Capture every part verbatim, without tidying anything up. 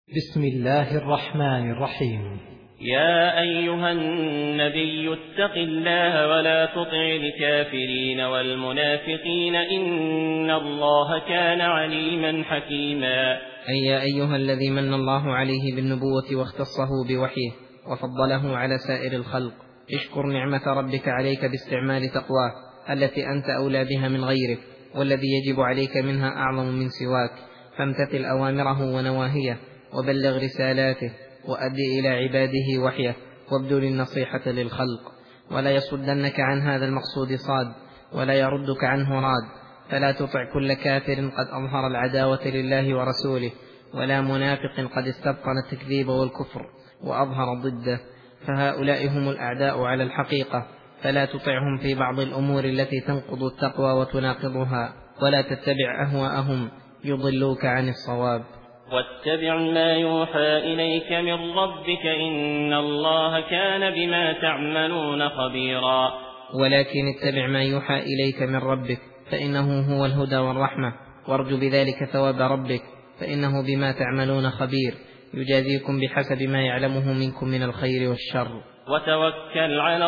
بسم الله الرحمن الرحيم. يا أيها النبي اتق الله ولا تطع الكافرين والمنافقين إن الله كان عليما حكيما. أي يا أيها الذي من الله عليه بالنبوة واختصه بوحيه وفضله على سائر الخلق، اشكر نعمة ربك عليك باستعمال تقواه التي أنت أولى بها من غيرك، والذي يجب عليك منها أعظم من سواك، فامتثل أوامره ونواهيه وبلغ رسالاته وأدي إلى عباده وحيه وابذل النصيحة للخلق. ولا يصدنك عن هذا المقصود صاد ولا يردك عنه راد، فلا تطع كل كافر قد أظهر العداوة لله ورسوله، ولا منافق قد استبطن التكذيب والكفر وأظهر ضده، فهؤلاء هم الأعداء على الحقيقة، فلا تطعهم في بعض الأمور التي تنقض التقوى وتناقضها، ولا تتبع أهواءهم يضلوك عن الصواب. واتبع ما يوحى إليك من ربك إن الله كان بما تعملون خبيرا. ولكن اتبع ما يوحى إليك من ربك فإنه هو الهدى والرحمة، وارجو بذلك ثواب ربك فإنه بما تعملون خبير، يجازيكم بحسب ما يعلمه منكم من الخير والشر. وتوكل على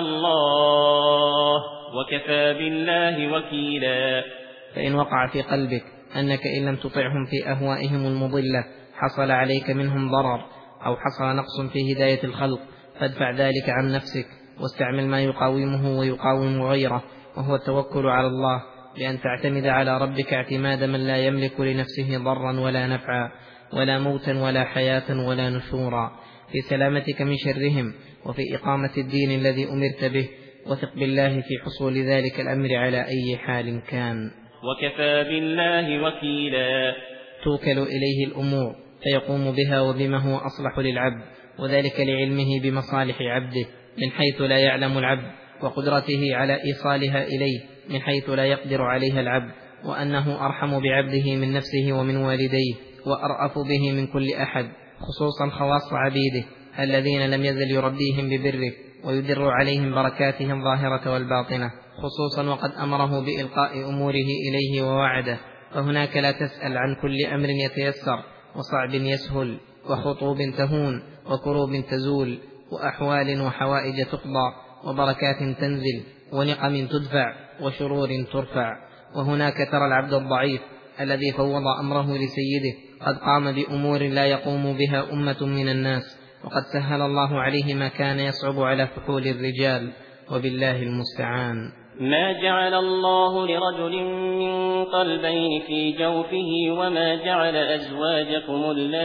الله وكفى بالله وكيلا. فإن وقع في قلبك أنك إن لم تطعهم في أهوائهم المضلة حصل عليك منهم ضرر أو حصل نقص في هداية الخلق، فادفع ذلك عن نفسك واستعمل ما يقاومه ويقاوم غيره، وهو التوكل على الله، بأن تعتمد على ربك اعتماد من لا يملك لنفسه ضرا ولا نفعا ولا موتا ولا حياة ولا نشورا، في سلامتك من شرهم وفي إقامة الدين الذي أمرت به. وثق بالله في حصول ذلك الأمر على أي حال كان. وكفى بالله وكيلا. توكل إليه الأمور فيقوم بها وبما هو أصلح للعبد، وذلك لعلمه بمصالح عبده من حيث لا يعلم العبد، وقدرته على إيصالها إليه من حيث لا يقدر عليها العبد، وأنه أرحم بعبده من نفسه ومن والديه، وأرأف به من كل أحد، خصوصا خواص عبيده الذين لم يزل يربيهم ببره ويدر عليهم بركاته الظاهرة والباطنة، خصوصا وقد أمره بإلقاء أموره إليه ووعده. فهناك لا تسأل عن كل أمر يتيسر وصعب يسهل وخطوب تهون وكروب تزول وأحوال وحوائج تقضى وبركات تنزل ونقم تدفع وشرور ترفع. وهناك ترى العبد الضعيف الذي فوض أمره لسيده قد قام بأمور لا يقوم بها أمة من الناس، وقد سهل الله عليه ما كان يصعب على فحول الرجال، وبالله المستعان. ما جعل الله لرجل من قلبين في جوفه وما جعل أزواجكم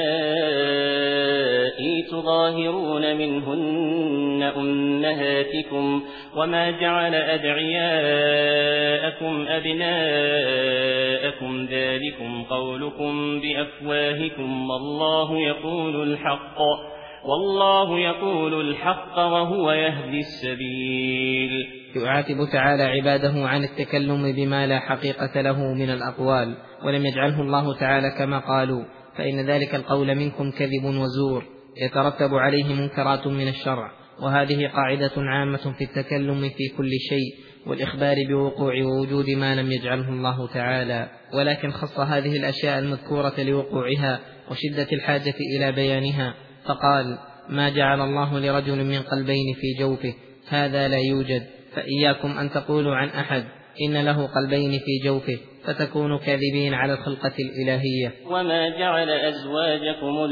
اللائي تظاهرون منهن أمهاتكم وما جعل أدعياءكم أبناءكم ذلكم قولكم بأفواهكم والله يقول الحق والله يقول الحق وهو يهدي السبيل. يعاتب تعالى عباده عن التكلم بما لا حقيقة له من الأقوال، ولم يجعله الله تعالى كما قالوا، فإن ذلك القول منكم كذب وزور يترتب عليه منكرات من الشرع، وهذه قاعدة عامة في التكلم في كل شيء والإخبار بوقوع ووجود ما لم يجعله الله تعالى، ولكن خص هذه الأشياء المذكورة لوقوعها وشدة الحاجة إلى بيانها، فقال: ما جعل الله لرجل من قلبين في جوفه، هذا لا يوجد، فإياكم أن تقولوا عن أحد إن له قلبين في جوفه فتكونوا كاذبين على الخلقة الإلهية. وما جعل أزواجكم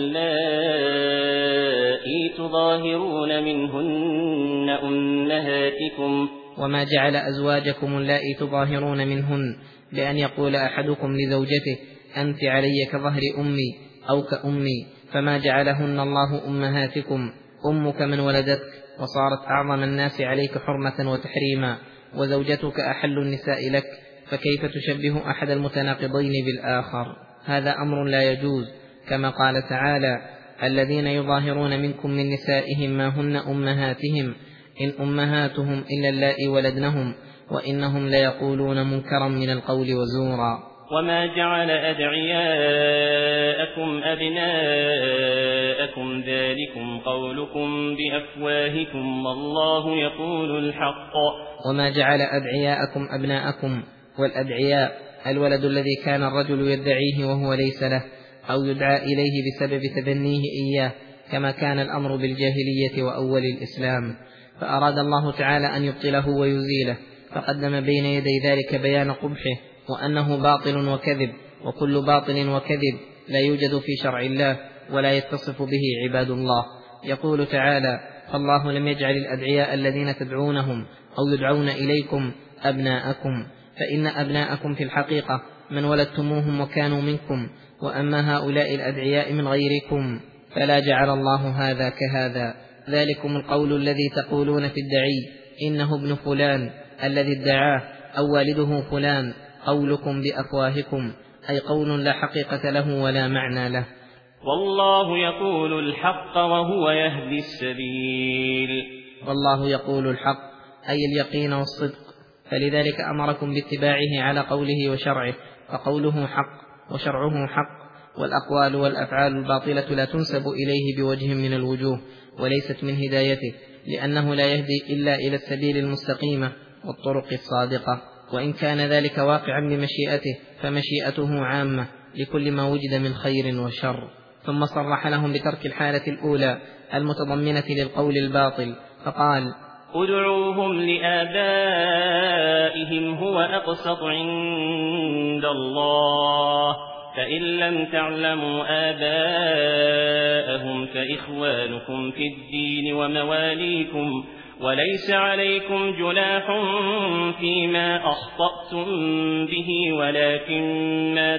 اللائي تظاهرون منهن أمهاتكم وما جعل أزواجكم اللائي تظاهرون منهن، بأن يقول أحدكم لزوجته: أنت علي كظهر أمي أو كأمي، فما جعلهن الله أمهاتكم، أمك من ولدتك، وصارت أعظم الناس عليك حرمة وتحريما، وزوجتك أحل النساء لك، فكيف تشبه أحد المتناقضين بالآخر؟ هذا أمر لا يجوز، كما قال تعالى: الذين يظاهرون منكم من نسائهم ما هن أمهاتهم إن أمهاتهم إلا اللائي ولدنهم وإنهم ليقولون منكرا من القول وزورا. وما جعل أدعياءكم أبناءكم ذلكم قولكم بأفواهكم والله يقول الحق. وما جعل أدعياءكم أبناءكم، والأدعياء الولد الذي كان الرجل يدعيه وهو ليس له، أو يدعى إليه بسبب تبنيه إياه، كما كان الأمر بالجاهلية وأول الإسلام، فأراد الله تعالى أن يبطله ويزيله، فقدم بين يدي ذلك بيان قبحه وأنه باطل وكذب، وكل باطل وكذب لا يوجد في شرع الله ولا يتصف به عباد الله. يقول تعالى: فالله لم يجعل الأدعياء الذين تدعونهم أو يدعون إليكم أبناءكم، فإن أبناءكم في الحقيقة من ولدتموهم وكانوا منكم، وأما هؤلاء الأدعياء من غيركم فلا جعل الله هذا كهذا. ذلكم القول الذي تقولون في الدعي إنه ابن فلان الذي ادعاه أو والده فلان، قولكم بأفواهكم، أي قول لا حقيقة له ولا معنى له. والله يقول الحق وهو يهدي السبيل. والله يقول الحق أي اليقين والصدق، فلذلك أمركم باتباعه على قوله وشرعه، فقوله حق وشرعه حق، والأقوال والأفعال الباطلة لا تنسب إليه بوجه من الوجوه، وليست من هدايته، لأنه لا يهدي إلا إلى السبيل المستقيمة والطرق الصادقة، وإن كان ذلك واقعا بمشيئته فمشيئته عامة لكل ما وجد من خير وشر. ثم صرح لهم بترك الحالة الأولى المتضمنة للقول الباطل، فقال: ادعوهم لآبائهم هو أقسط عند الله، فإن لم تعلموا آباءهم فإخوانكم في الدين ومواليكم، وليس عليكم جناح فيما أخطأتم به ولكن ما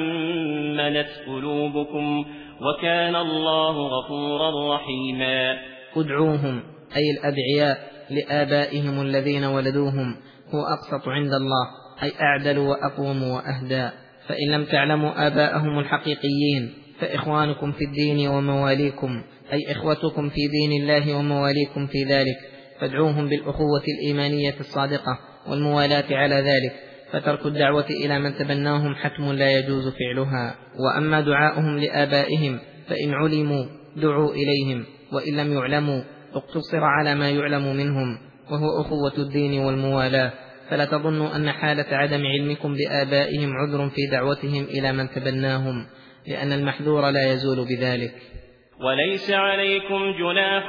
تعمدت قلوبكم، وكان الله غفورا رحيما. ادعوهم أي الأدعياء لآبائهم الذين ولدوهم هو أقسط عند الله، أي أعدل وأقوم وأهدى. فإن لم تعلموا آباءهم الحقيقيين فإخوانكم في الدين ومواليكم، أي إخوتكم في دين الله ومواليكم في ذلك، فادعوهم بالأخوة الإيمانية الصادقة والموالاة على ذلك، فترك الدعوة إلى من تبناهم حتم لا يجوز فعلها. وأما دعاؤهم لآبائهم فإن علموا دعوا إليهم، وإن لم يعلموا اقتصر على ما يعلم منهم، وهو أخوة الدين والموالاة. فلا تظنوا أن حالة عدم علمكم بآبائهم عذر في دعوتهم إلى من تبناهم، لأن المحذور لا يزول بذلك. وليس عليكم جناح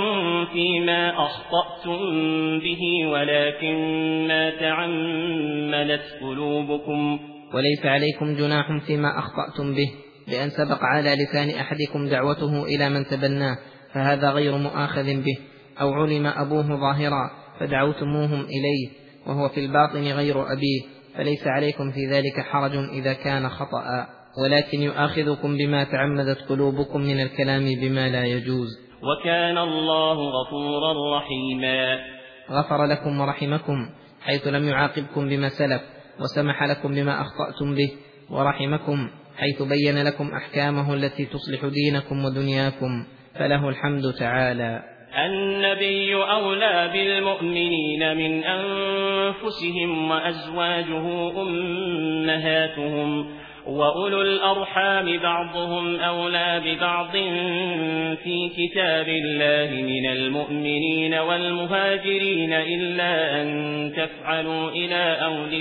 فيما أخطأتم به ولكن ما تعمدت قلوبكم. وليس عليكم جناح فيما أخطأتم به، لأن سبق على لسان أحدكم دعوته إلى من تبناه، فهذا غير مؤاخذ به. أو علم أبوه ظاهرا فدعوتموهم إليه وهو في الباطن غير أبيه، فليس عليكم في ذلك حرج إذا كان خطأ، ولكن يؤاخذكم بما تعمدت قلوبكم من الكلام بما لا يجوز. وكان الله غفورا رحيما. غفر لكم ورحمكم حيث لم يعاقبكم بما سلف، وسمح لكم بما أخطأتم به، ورحمكم حيث بين لكم أحكامه التي تصلح دينكم ودنياكم، فله الحمد تعالى. النبي أولى بالمؤمنين من أنفسهم وأزواجه أمهاتهم، وأولو الأرحام بعضهم أولى ببعض في كتاب الله من المؤمنين والمهاجرين إلا أن تفعلوا إلى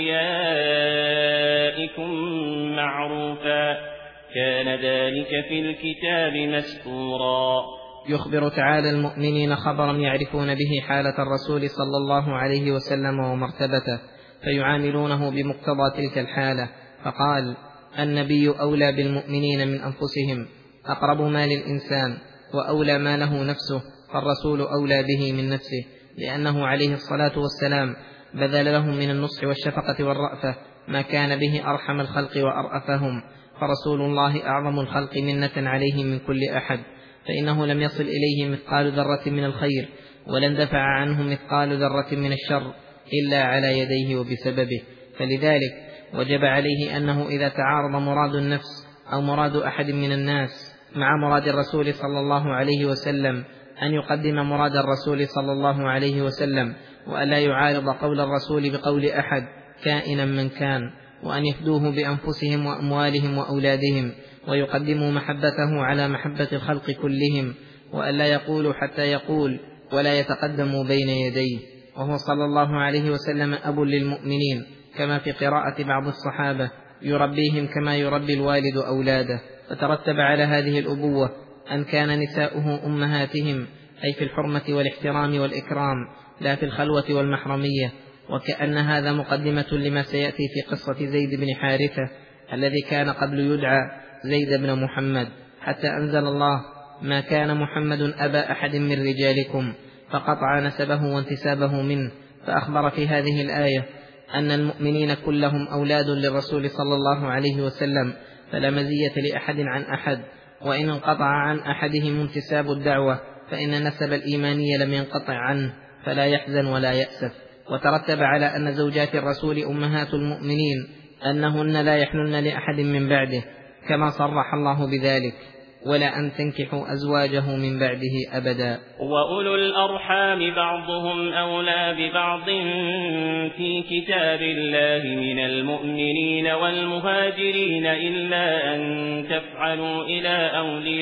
أوليائكم معروفا، كان ذلك في الكتاب مسطورا. يخبر تعالى المؤمنين خبرا يعرفون به حالة الرسول صلى الله عليه وسلم ومرتبته، فيعاملونه بمقتضى تلك الحالة، فقال: النبي أولى بالمؤمنين من أنفسهم، أقرب ما للإنسان وأولى ما له نفسه، فالرسول أولى به من نفسه، لأنه عليه الصلاة والسلام بذل لهم من النصح والشفقة والرأفة ما كان به أرحم الخلق وأرأفهم، فرسول الله أعظم الخلق منة عليه من كل أحد، فإنه لم يصل إليه مثقال ذرة من الخير، ولن دفع عنه مثقال ذرة من الشر إلا على يديه وبسببه. فلذلك وجب عليه أنه إذا تعارض مراد النفس أو مراد أحد من الناس مع مراد الرسول صلى الله عليه وسلم أن يقدم مراد الرسول صلى الله عليه وسلم، وألا يعارض قول الرسول بقول أحد كائنا من كان، وأن يفدوه بأنفسهم وأموالهم وأولادهم، ويقدموا محبته على محبة الخلق كلهم، وألا يقولوا حتى يقول ولا يتقدموا بين يديه. وهو صلى الله عليه وسلم أب للمؤمنين، كما في قراءة بعض الصحابة: يربيهم كما يربي الوالد أولاده. فترتب على هذه الأبوة أن كان نساؤه أمهاتهم، أي في الحرمة والاحترام والإكرام، لا في الخلوة والمحرمية. وكأن هذا مقدمة لما سيأتي في قصة زيد بن حارثة الذي كان قبل يدعى زيد بن محمد، حتى أنزل الله: ما كان محمد أبا أحد من رجالكم، فقطع نسبه وانتسابه منه. فأخبر في هذه الآية أن المؤمنين كلهم أولاد للرسول صلى الله عليه وسلم، فلا مزية لأحد عن أحد، وإن انقطع عن أحدهم انتساب الدعوة فإن نسب الإيمانية لم ينقطع عنه، فلا يحزن ولا يأسف. وترتب على أن زوجات الرسول أمهات المؤمنين أنهن لا يحلن لأحد من بعده، كما صرح الله بذلك: ولا أن تنكحوا أزواجه من بعده أبدا. وأولو الأرحام بعضهم أولى ببعض في كتاب الله من المؤمنين والمهاجرين إلا أن تفعلوا إلى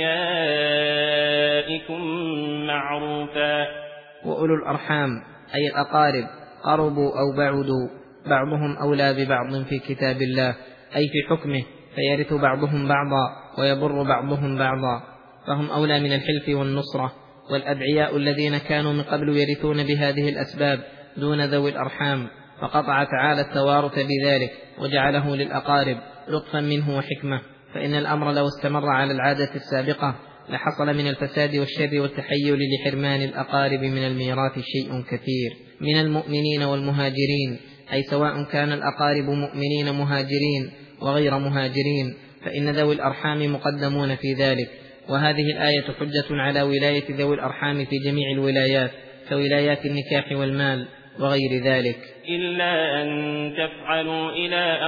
أوليائكم معروفا. وأولو الأرحام أي الأقارب، قربوا أو بعدوا، بعضهم أولى ببعض في كتاب الله، أي في حكمه، فيرث بعضهم بعضا ويبر بعضهم بعضا، فهم أولى من الحلف والنصرة. والأدعياء الذين كانوا من قبل يرثون بهذه الأسباب دون ذوي الأرحام، فقطع تعالى التوارث بذلك وجعله للأقارب لطفا منه وحكمة. فإن الأمر لو استمر على العادة السابقة لحصل من الفساد والشر والتحيل لحرمان الأقارب من الميراث شيء كثير. من المؤمنين والمهاجرين، أي سواء كان الأقارب مؤمنين مهاجرين وغير مهاجرين، فإن ذوي الأرحام مقدمون في ذلك. وهذه الآية حجة على ولاية ذوي الأرحام في جميع الولايات، كولايات النكاح والمال وغير ذلك، إلا أن تفعلوا إلى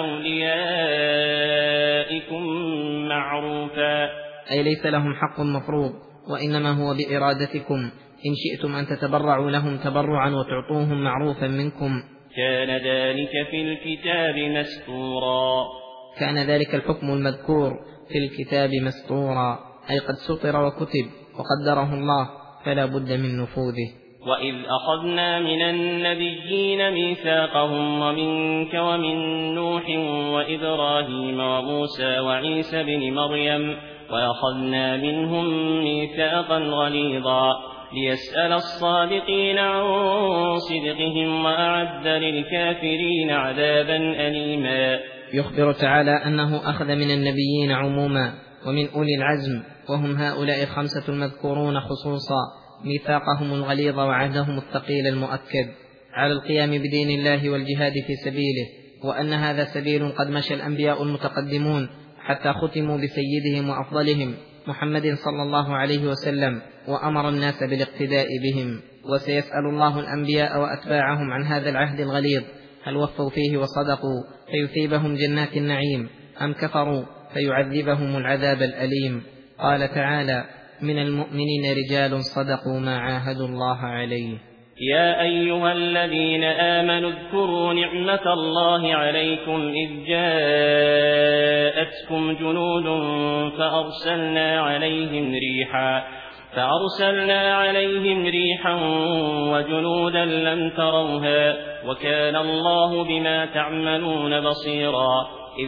أوليائكم معروفا، أي ليس لهم حق مفروض، وإنما هو بإرادتكم، إن شئتم أن تتبرعوا لهم تبرعا وتعطوهم معروفا منكم. كان ذلك في الكتاب مسطورا. كان ذلك الحكم المذكور في الكتاب مسطورا، أي قد سطر وكتب وقدره الله، فلا بد من نفوذه. وإذ أخذنا من النبيين ميثاقهم ومنك ومن نوح وإبراهيم وموسى وعيسى بن مريم وأخذنا منهم ميثاقا غليظا ليسأل الصادقين عن صدقهم وأعد للكافرين عذابا أليما. يخبر تعالى أنه أخذ من النبيين عموما ومن أولي العزم، وهم هؤلاء الخمسة المذكورون خصوصا، ميثاقهم الغليظ وعهدهم الثقيل المؤكد على القيام بدين الله والجهاد في سبيله، وأن هذا سبيل قد مشى الأنبياء المتقدمون حتى ختموا بسيدهم وأفضلهم محمد صلى الله عليه وسلم، وأمر الناس بالاقتداء بهم. وسيسأل الله الأنبياء وأتباعهم عن هذا العهد الغليظ، هل وفوا فيه وصدقوا فيثيبهم جنات النعيم، أم كفروا فيعذبهم العذاب الأليم. قال تعالى: من المؤمنين رجال صدقوا ما عاهدوا الله عليه. يا أيها الذين آمنوا اذكروا نعمة الله عليكم إذ جاءتكم جنود فأرسلنا عليهم ريحا فأرسلنا عليهم ريحا وجنودا لم تروها وكان الله بما تعملون بصيرا. إذ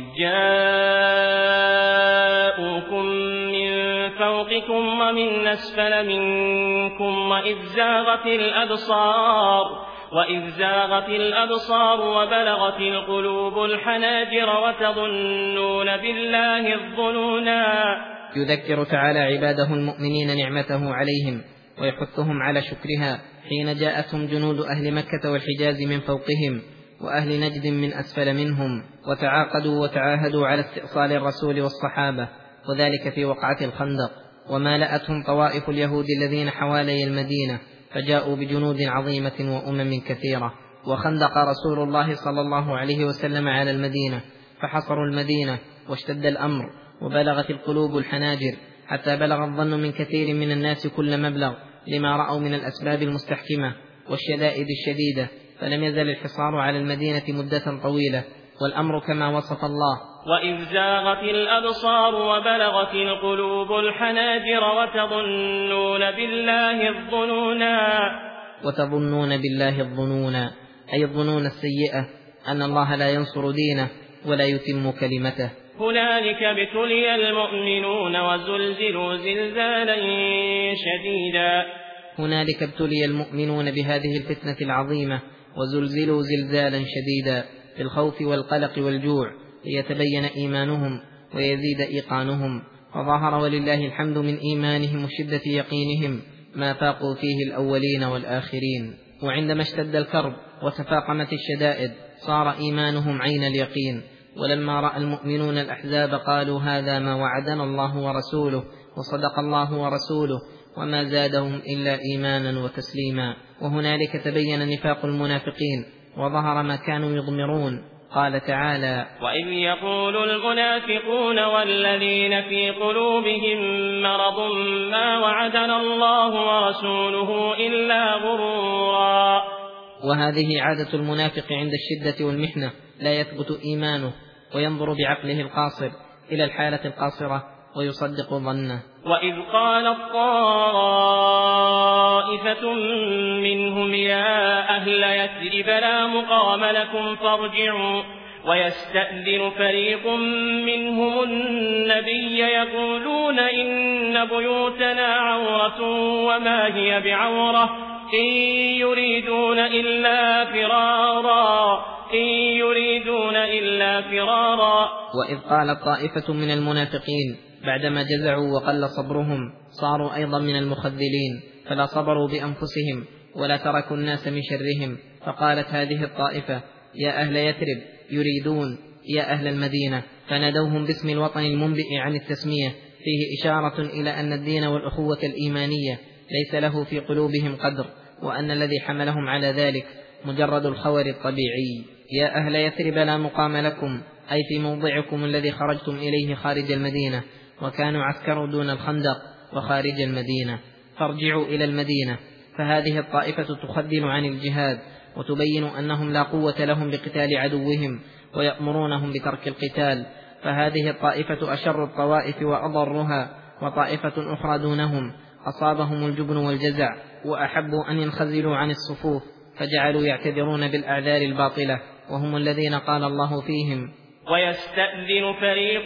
جاءوكم من فوقكم ومن أسفل منكم وإذ زاغت الأبصار وإذ زاغت الأبصار وبلغت القلوب الحناجر وتظنون بالله الظنونا. يذكر تعالى عباده المؤمنين نعمته عليهم ويحثهم على شكرها حين جاءتهم جنود أهل مكة والحجاز من فوقهم وأهل نجد من أسفل منهم، وتعاقدوا وتعاهدوا على استئصال الرسول والصحابة، وذلك في وقعة الخندق. ومالأتهم طوائف اليهود الذين حوالي المدينة فجاءوا بجنود عظيمة وأمم كثيرة، وخندق رسول الله صلى الله عليه وسلم على المدينة فحصروا المدينة واشتد الأمر وبلغت القلوب الحناجر، حتى بلغ الظن من كثير من الناس كل مبلغ لما رأوا من الأسباب المستحكمة والشدائد الشديدة، فلم يزل الحصار على المدينة مدة طويلة، والأمر كما وصف الله: وإذ زاغت الأبصار وبلغت القلوب الحناجر وتظنون بالله الظنونا. وتظنون بالله الظنونا أي الظنون السيئة، أن الله لا ينصر دينه ولا يتم كلمته. هنالك ابتلي المؤمنون وزلزلوا زلزالا شديدا هنالك ابتلي المؤمنون بهذه الفتنة العظيمة وزلزلوا زلزالا شديدا بالخوف والقلق والجوع ليتبين إيمانهم ويزيد إيقانهم، وظهر ولله الحمد من إيمانهم وشدة يقينهم ما فاقوا فيه الأولين والآخرين. وعندما اشتد الكرب وتفاقمت الشدائد صار إيمانهم عين اليقين، ولما رأى المؤمنون الأحزاب قالوا هذا ما وعدنا الله ورسوله وصدق الله ورسوله، وما زادهم إلا إيمانا وتسليما. وهنالك تبين نفاق المنافقين وظهر ما كانوا يضمرون. قال تعالى: وإذ يقول المنافقون والذين في قلوبهم مرض ما وعدنا الله ورسوله إلا غرورا. وهذه عادة المنافق عند الشدة والمحنة، لا يثبت إيمانه وينظر بعقله القاصر إلى الحالة القاصرة ويصدق ظنه. وإذ قالت طائفة منهم يا أهل يثرب لا مقام لكم فارجعوا، ويستأذن فريق منهم النبي يقولون إن بيوتنا عورة وما هي بعورة إن يريدون إلا فرارا إن يريدون إلا فرارا. وإذ قالت طائفة من المنافقين بعدما جزعوا وقل صبرهم صاروا أيضا من المخذلين، فلا صبروا بأنفسهم ولا تركوا الناس من شرهم، فقالت هذه الطائفة يا أهل يثرب يريدون يا أهل المدينة، فنادوهم باسم الوطن المنبئ عن التسمية، فيه إشارة إلى أن الدين والأخوة الإيمانية ليس له في قلوبهم قدر، وأن الذي حملهم على ذلك مجرد الخور الطبيعي. يا أهل يثرب لا مقام لكم، أي في موضعكم الذي خرجتم إليه خارج المدينة، وكانوا عسكروا دون الخندق وخارج المدينة، فارجعوا إلى المدينة. فهذه الطائفة تخذل عن الجهاد وتبين أنهم لا قوة لهم بقتال عدوهم ويأمرونهم بترك القتال، فهذه الطائفة أشر الطوائف وأضرها. وطائفة أخرى دونهم أصابهم الجبن والجزع وأحبوا أن ينخزلوا عن الصفوف، فجعلوا يعتذرون بالأعذار الباطلة، وهم الذين قال الله فيهم: ويستأذن فريق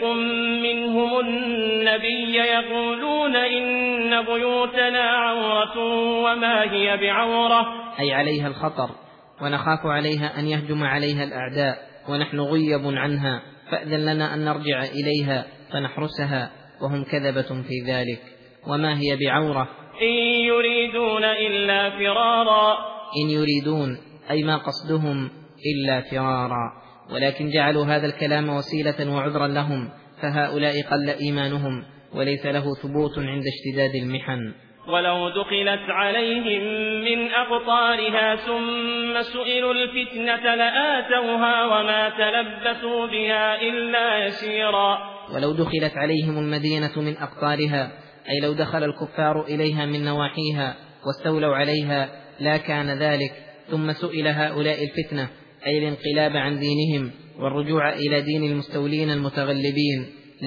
منهم النبي يقولون إن بيوتنا عورة وما هي بعورة، أي عليها الخطر ونخاف عليها أن يهجم عليها الأعداء، ونحن غيب عنها، فأذن لنا أن نرجع إليها فنحرسها، وهم كذبة في ذلك. وما هي بعورة إن يريدون إلا فرارا، إن يريدون أي ما قصدهم إلا فرارا، ولكن جعلوا هذا الكلام وسيلة وعذرا لهم، فهؤلاء قل إيمانهم وليس له ثبوت عند اشتداد المحن. ولو دخلت عليهم من أقطارها ثم سئلوا الفتنة لآتوها وما تلبثوا بها إلا يسيرا. ولو دخلت عليهم المدينة من أقطارها، أي لو دخل الكفار إليها من نواحيها واستولوا عليها لا كان ذلك، ثم سئل هؤلاء الفتنة أي الانقلاب عن دينهم والرجوع إلى دين المستولين المتغلبين،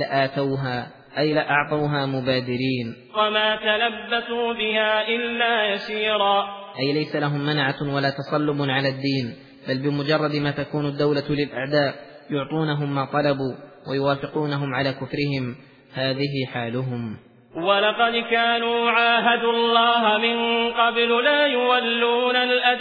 لآتوها أي لأعطوها مبادرين، وما تلبثوا بها إلا يسيرا، أي ليس لهم منعة ولا تصلب على الدين، بل بمجرد ما تكون الدولة للأعداء يعطونهم ما طلبوا ويوافقونهم على كفرهم، هذه حالهم. ولقد كانوا عاهدوا الله من قبل لا يولون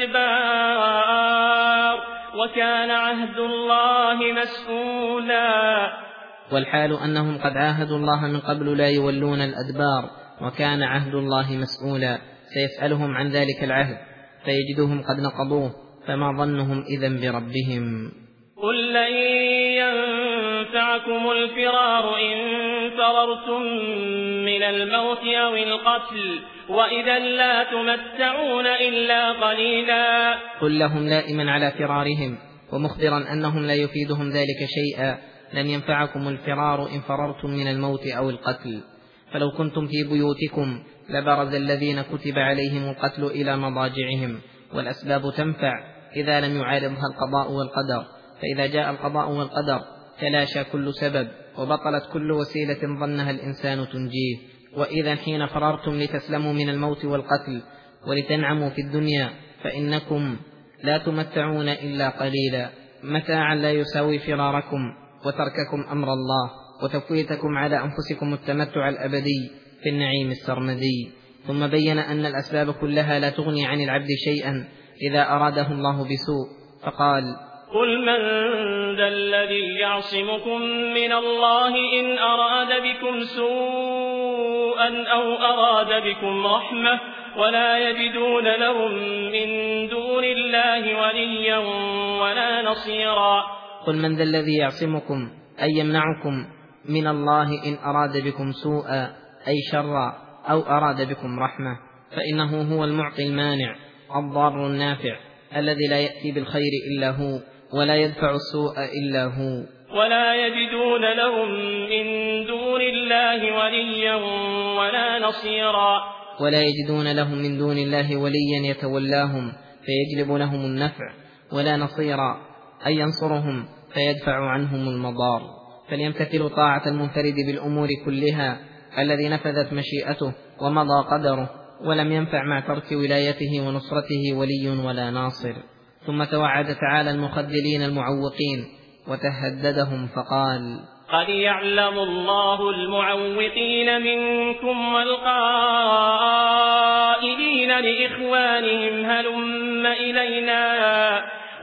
الأدبار وكان عهد الله مسؤولا. والحال أنهم قد عاهدوا الله من قبل لا يولون الأدبار وكان عهد الله مسؤولا، سيسألهم عن ذلك العهد فيجدهم قد نقضوه، فما ظنهم إذن بربهم؟ قل لن ينفعكم الفرار إن فررتم من الموت أو القتل وإذا لا تمتعون إلا قليلا. قل لهم لائما على فرارهم ومخبرا أنهم لا يفيدهم ذلك شيئا: لن ينفعكم الفرار إن فررتم من الموت أو القتل، فلو كنتم في بيوتكم لبرز الذين كتب عليهم القتل إلى مضاجعهم، والأسباب تنفع إذا لم يعارضها القضاء والقدر، فإذا جاء القضاء والقدر تلاشى كل سبب وبطلت كل وسيلة ظنها الإنسان تنجيه. وإذا حين فررتم لتسلموا من الموت والقتل ولتنعموا في الدنيا فإنكم لا تمتعون إلا قليلا، متاعا لا يساوي فراركم وترككم أمر الله وتفويتكم على أنفسكم التمتع الأبدي في النعيم السرمدي. ثم بين أن الأسباب كلها لا تغني عن العبد شيئا إذا أراده الله بسوء، فقال: قل من ذا الذي يعصمكم من الله إن أراد بكم سوءا أو أراد بكم رحمة ولا يجدون لهم من دون الله وليا ولا نصيرا. قل من ذا الذي يعصمكم أي يمنعكم من الله إن أراد بكم سوءا أي شرا أو أراد بكم رحمة، فإنه هو المعطي المانع الضار النافع الذي لا يأتي بالخير إلا هو ولا يدفع السوء إلا هو. ولا يجدون لهم من دون الله وليا ولا نصيرا. ولا يجدون لهم من دون الله وليا يتولاهم فيجلب لهم النفع، ولا نصيرا أي ينصرهم فيدفع عنهم المضار. فليمتثلوا طاعة المنفرد بالأمور كلها الذي نفذت مشيئته ومضى قدره، ولم ينفع مع ترك ولايته ونصرته ولي ولا ناصر. ثم توعد تعالى المخذلين المعوقين وتهددهم فقال: قد يعلم الله المعوقين منكم والقائلين لإخوانهم هلم إلينا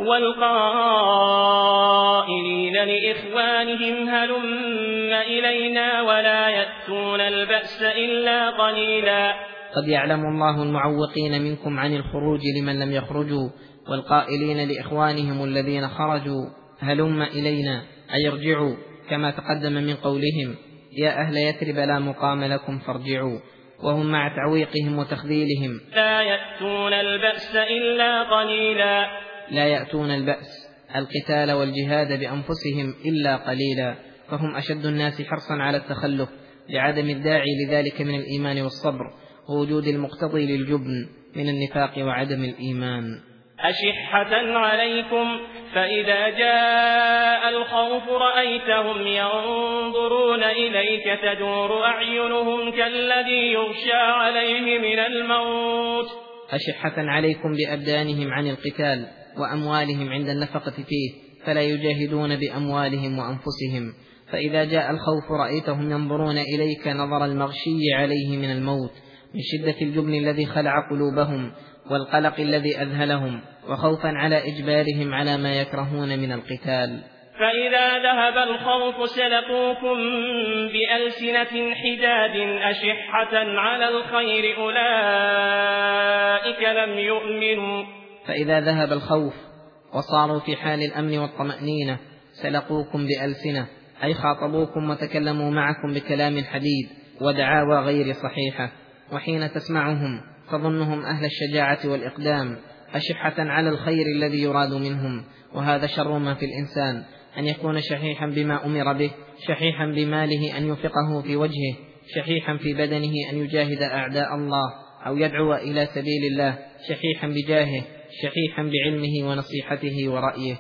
والقائلين لإخوانهم هلم إلينا ولا يأتون البأس إلا قليلا. قد يعلم الله المعوقين منكم عن الخروج لمن لم يخرجوا، والقائلين لإخوانهم الذين خرجوا هلم إلينا أي ارجعوا، كما تقدم من قولهم: يا أهل يثرب لا مقام لكم فارجعوا، وهم مع تعويقهم وتخذيلهم لا يأتون البأس إلا قليلا. لا يأتون البأس القتال والجهاد بأنفسهم إلا قليلا، فهم أشد الناس حرصا على التخلف لعدم الداعي لذلك من الإيمان والصبر ووجود المقتضي للجبن من النفاق وعدم الإيمان. أشحة عليكم فإذا جاء الخوف رأيتهم ينظرون إليك تدور أعينهم كالذي يغشى عليه من الموت. أشحة عليكم بأبدانهم عن القتال وأموالهم عند النفقة فيه، فلا يجاهدون بأموالهم وأنفسهم. فإذا جاء الخوف رأيتهم ينظرون إليك نظر المغشي عليه من الموت، من شدة الجبن الذي خلع قلوبهم والقلق الذي أذهلهم، وخوفا على إجبارهم على ما يكرهون من القتال. فإذا ذهب الخوف سلقوكم بألسنة حداد أشحة على الخير أولئك لم يؤمنوا. فإذا ذهب الخوف وصاروا في حال الأمن والطمأنينة سلقوكم بألسنة أي خاطبوكم وتكلموا معكم بكلام حديد ودعاوى غير صحيحة، وحين تسمعهم تظنهم أهل الشجاعة والإقدام أشحة على الخير الذي يراد منهم. وهذا شر ما في الإنسان، أن يكون شحيحا بما أمر به، شحيحا بماله أن ينفقه في وجهه، شحيحا في بدنه أن يجاهد أعداء الله أو يدعو إلى سبيل الله، شحيحا بجاهه، شحيحا بعلمه ونصيحته ورأيه.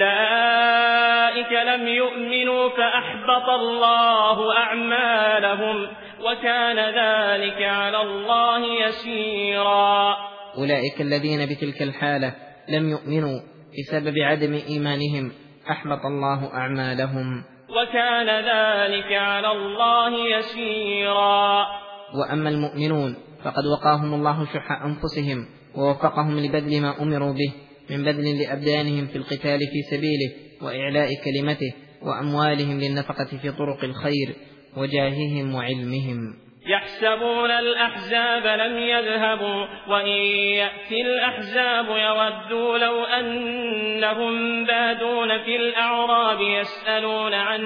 أولئك لم يؤمنوا فأحبط الله أعمالهم وكان ذلك على الله يسيرا. أولئك الذين بتلك الحالة لم يؤمنوا بسبب عدم إيمانهم أحبط الله أعمالهم وكان ذلك على الله يسيرا. وأما المؤمنون فقد وقاهم الله شح أنفسهم ووفقهم لبذل ما أمروا به من بذل لأبدانهم في القتال في سبيله وإعلاء كلمته، وأموالهم للنفقة في طرق الخير، وجاههم وعلمهم. يحسبون الأحزاب لم يذهبوا وإن يأتي الأحزاب يودوا لو أنهم بادون في الأعراب يسألون عن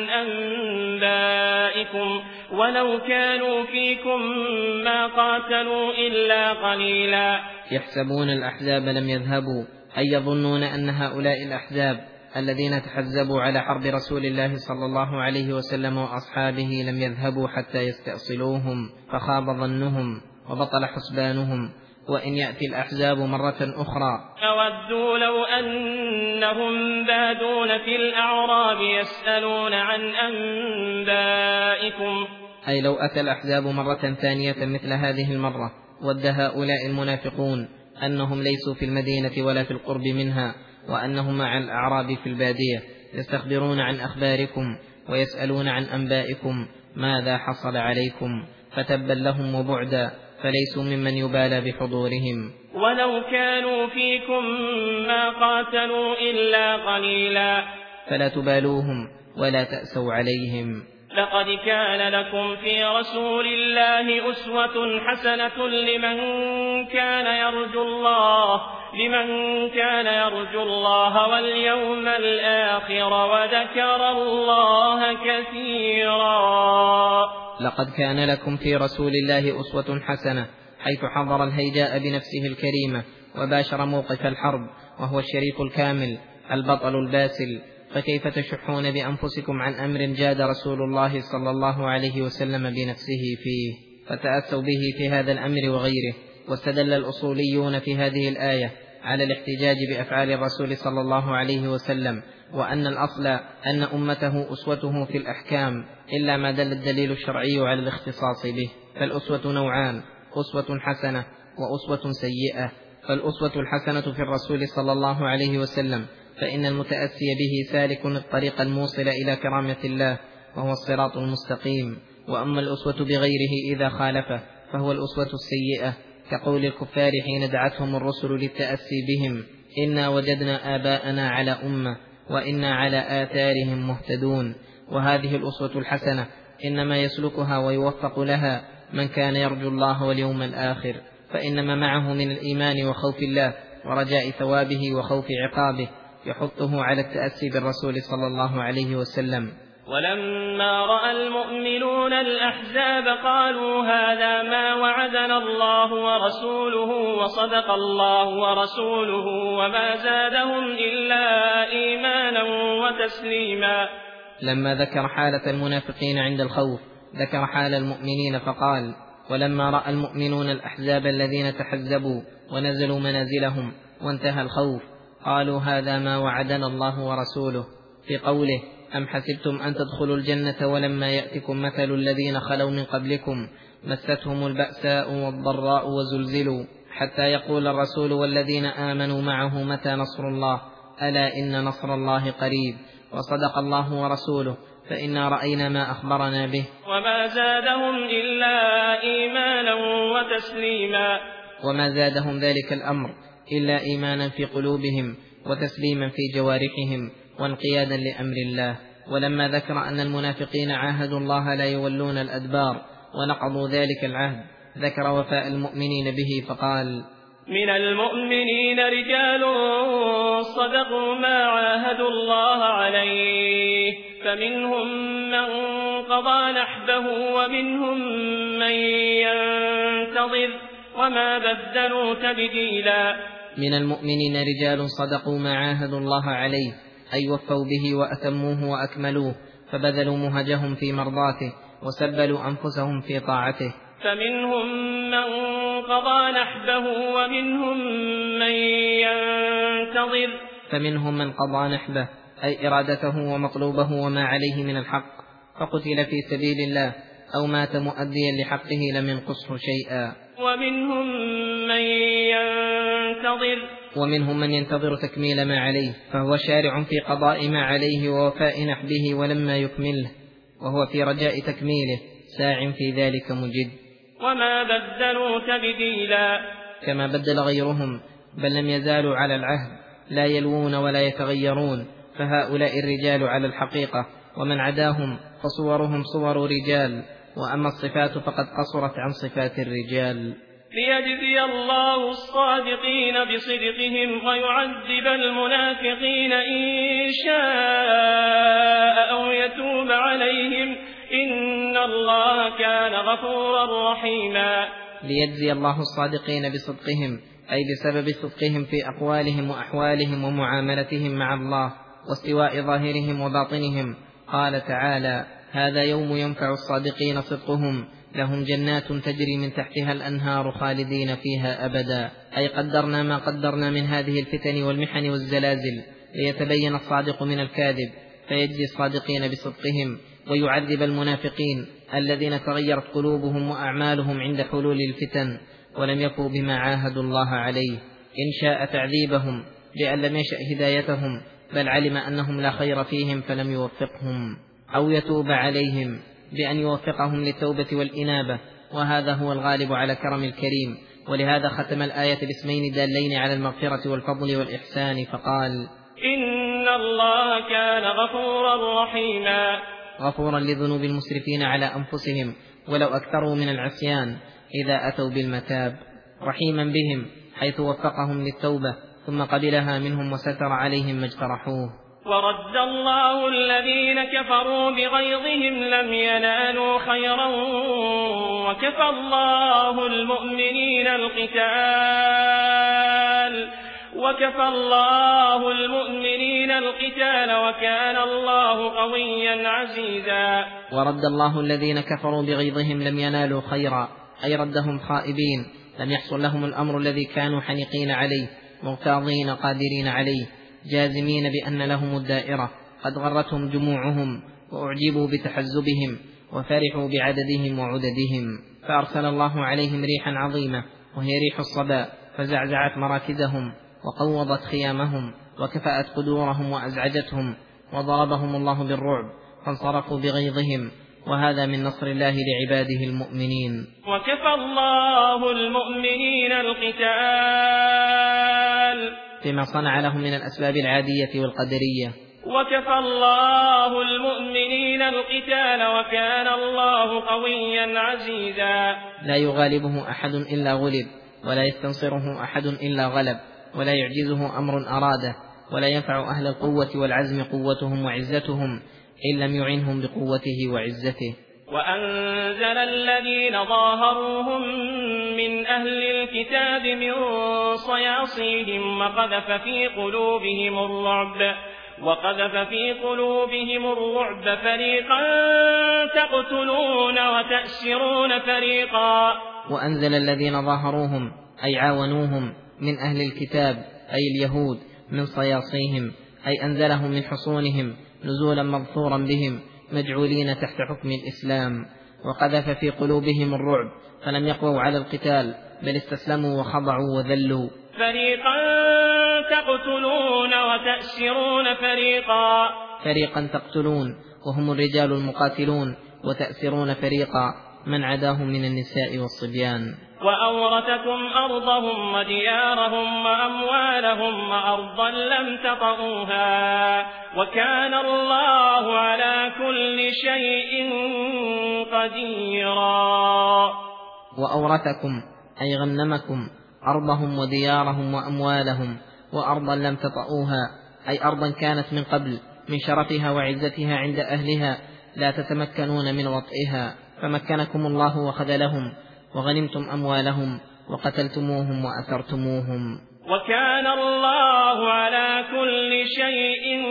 أنبائكم ولو كانوا فيكم ما قاتلوا إلا قليلا. يحسبون الأحزاب لم يذهبوا أي يظنون أن هؤلاء الأحزاب الذين تحزبوا على حرب رسول الله صلى الله عليه وسلم وأصحابه لم يذهبوا حتى يستأصلوهم، فخاب ظنهم وبطل حسبانهم. وإن يأتي الأحزاب مرة أخرى يودوا لو أنهم بادون في الأعراب يسألون عن أنبائكم، أي لو أتى الأحزاب مرة ثانية مثل هذه المرة ود هؤلاء المنافقون أنهم ليسوا في المدينة ولا في القرب منها، وأنهم مع الأعراب في البادية، يستخبرون عن أخباركم ويسألون عن أنبائكم ماذا حصل عليكم فتبا لهم وبعدا فليسوا ممن يبالى بحضورهم. ولو كانوا فيكم ما قاتلوا إلا قليلا فلا تبالوهم ولا تأسوا عليهم. لقد كان لكم في رسول الله أسوة حسنة لمن كان يرجو الله لمن كان يرجو الله واليوم الآخر وذكر الله كثيرا. لقد كان لكم في رسول الله أسوة حسنة حيث حضر الهيجاء بنفسه الكريمة وباشر موقف الحرب وهو الشريف الكامل البطل الباسل، فكيف تشحون بأنفسكم عن أمر جاد رسول الله صلى الله عليه وسلم بنفسه فيه؟ فتأسوا به في هذا الأمر وغيره. واستدل الأصوليون في هذه الآية على الاحتجاج بأفعال الرسول صلى الله عليه وسلم، وأن الأصل أن أمته أسوته في الأحكام إلا ما دل الدليل الشرعي على الاختصاص به. فالأسوة نوعان: أسوة حسنة وأسوة سيئة. فالأسوة الحسنة في الرسول صلى الله عليه وسلم فإن المتأسي به سالك الطريق الموصل إلى كرامة الله وهو الصراط المستقيم. وأما الأسوة بغيره إذا خالفه فهو الأسوة السيئة، كقول الكفار حين دعتهم الرسل للتأسي بهم: إنا وجدنا آباءنا على أمة وإنا على آثارهم مهتدون. وهذه الأسوة الحسنة إنما يسلكها ويوفق لها من كان يرجو الله واليوم الآخر، فإنما معه من الإيمان وخوف الله ورجاء ثوابه وخوف عقابه يحثه على التأسي بالرسول صلى الله عليه وسلم. ولما رأى المؤمنون الأحزاب قالوا هذا ما وعدنا الله ورسوله وصدق الله ورسوله وما زادهم إلا إيمانا وتسليما. لما ذكر حالة المنافقين عند الخوف ذكر حال المؤمنين فقال: ولما رأى المؤمنون الأحزاب الذين تحزبوا ونزلوا منازلهم وانتهى الخوف قالوا هذا ما وعدنا الله ورسوله، في قوله: أم حسبتم أن تدخلوا الجنة ولما يأتكم مثل الذين خلوا من قبلكم مستهم البأساء والضراء وزلزلوا حتى يقول الرسول والذين آمنوا معه متى نصر الله ألا إن نصر الله قريب. وصدق الله ورسوله فإنا رأينا ما أخبرنا به. وما زادهم إلا إيمانا وتسليما. وما زادهم ذلك الأمر إلا إيمانا في قلوبهم وتسليما في جوارحهم وانقيادا لأمر الله. ولما ذكر أن المنافقين عاهدوا الله لا يولون الأدبار ونقضوا ذلك العهد ذكر وفاء المؤمنين به فقال: من المؤمنين رجال صدقوا ما عاهدوا الله عليه فمنهم من قضى نحبه ومنهم من ينتظر وما بدلوا تبديلا. من المؤمنين رجال صدقوا ما عاهدوا الله عليه أي وفوا به وأتموه وأكملوه، فبذلوا مهجهم في مرضاته وسبلوا أنفسهم في طاعته. فمنهم من قضى نحبه ومنهم من ينتظر. فمنهم من قضى نحبه أي إرادته ومطلوبه وما عليه من الحق فقتل في سبيل الله أو مات مؤديا لحقه لم ينقصه شيئا. ومنهم من ينتظر. ومنهم من ينتظر تكميل ما عليه فهو شارع في قضاء ما عليه ووفاء نحبه ولما يكمله، وهو في رجاء تكميله ساع في ذلك مجد. وما بدلوا تبديلا. كما بدل غيرهم بل لم يزالوا على العهد لا يلوون ولا يتغيرون، فهؤلاء الرجال على الحقيقة، ومن عداهم فصورهم صور رجال، وأما الصفات فقد قصرت عن صفات الرجال. ليجزي الله الصادقين بصدقهم ويعذب المنافقين إن شاء أو يتوب عليهم إن الله كان غفورا رحيما. ليجزي الله الصادقين بصدقهم أي بسبب صدقهم في أقوالهم وأحوالهم ومعاملتهم مع الله واستواء ظاهرهم وباطنهم. قال تعالى: هذا يوم ينفع الصادقين صدقهم لهم جنات تجري من تحتها الأنهار خالدين فيها أبدا، أي قدرنا ما قدرنا من هذه الفتن والمحن والزلازل ليتبين الصادق من الكاذب فيجزي الصادقين بصدقهم، ويعذب المنافقين الذين تغيرت قلوبهم وأعمالهم عند حلول الفتن ولم يفوا بما عاهدوا الله عليه. إن شاء تعذيبهم بأن لم يشأ هدايتهم بل علم أنهم لا خير فيهم فلم يوفقهم، أو يتوب عليهم بأن يوفقهم للتوبة والإنابة، وهذا هو الغالب على كرم الكريم. ولهذا ختم الآية باسمين دالين على المغفرة والفضل والإحسان فقال: إن الله كان غفورا رحيما. غفورا لذنوب المسرفين على أنفسهم ولو أكثروا من العصيان إذا أتوا بالمتاب، رحيما بهم حيث وفقهم للتوبة ثم قبلها منهم وستر عليهم ما اجترحوه. ورد الله الذين كفروا بغيظهم لم ينالوا خيرا وكفى الله المؤمنين القتال وكفى الله المؤمنين القتال وكان الله قويا عزيزا. ورد الله الذين كفروا بغيظهم لم ينالوا خيرا، أي ردهم خائبين، لم يحصل لهم الأمر الذي كانوا حنقين عليه مغتاظين قادرين عليه، جازمين بأن لهم الدائرة، قد غرتهم جموعهم وأعجبوا بتحزبهم وفرحوا بعددهم وعددهم، فأرسل الله عليهم ريحا عظيمة وهي ريح الصبا، فزعزعت مراكزهم وقوضت خيامهم وكفأت قدورهم وأزعجتهم، وضربهم الله بالرعب فانصرفوا بغيظهم، وهذا من نصر الله لعباده المؤمنين. وكفى الله المؤمنين القتال فيما صنع لهم من الأسباب العادية والقدرية. وكفى الله المؤمنين القتال وكان الله قويا عزيزا. لا يغالبه أحد إلا غلب، ولا يستنصره أحد إلا غلب، ولا يعجزه أمر أراده، ولا ينفع أهل القوة والعزم قوتهم وعزتهم إن لم يعنهم بقوته وعزته. وأنزل الذين ظاهروهم من أهل الكتاب من صياصيهم وقذف في قلوبهم الرعب وقذف في قلوبهم الرعب فريقا تقتلون وتأسرون فريقا. وأنزل الذين ظاهروهم أي عاونوهم من أهل الكتاب أي اليهود من صياصيهم، أي أنزلهم من حصونهم نزولا مظفورا بهم مجعولين تحت حكم الإسلام، وقذف في قلوبهم الرعب فلم يقووا على القتال بل استسلموا وخضعوا وذلوا. فريقا تقتلون وتأسرون فريقا. فريقا تقتلون وهم الرجال المقاتلون، وتأسرون فريقا من عداهم من النساء والصبيان. وأورثكم أرضهم وديارهم وأموالهم وأرضا لم تطئوها وكان الله على كل شيء قديرا. وأورثكم أي غنمكم أرضهم وديارهم وأموالهم وأرضا لم تطئوها، أي أرضا كانت من قبل من شرفها وعزتها عند أهلها لا تتمكنون من وطئها، فمكنكم الله وخذلهم وغنمتم أموالهم وقتلتموهم وأثرتموهم. وكان الله على كل شيء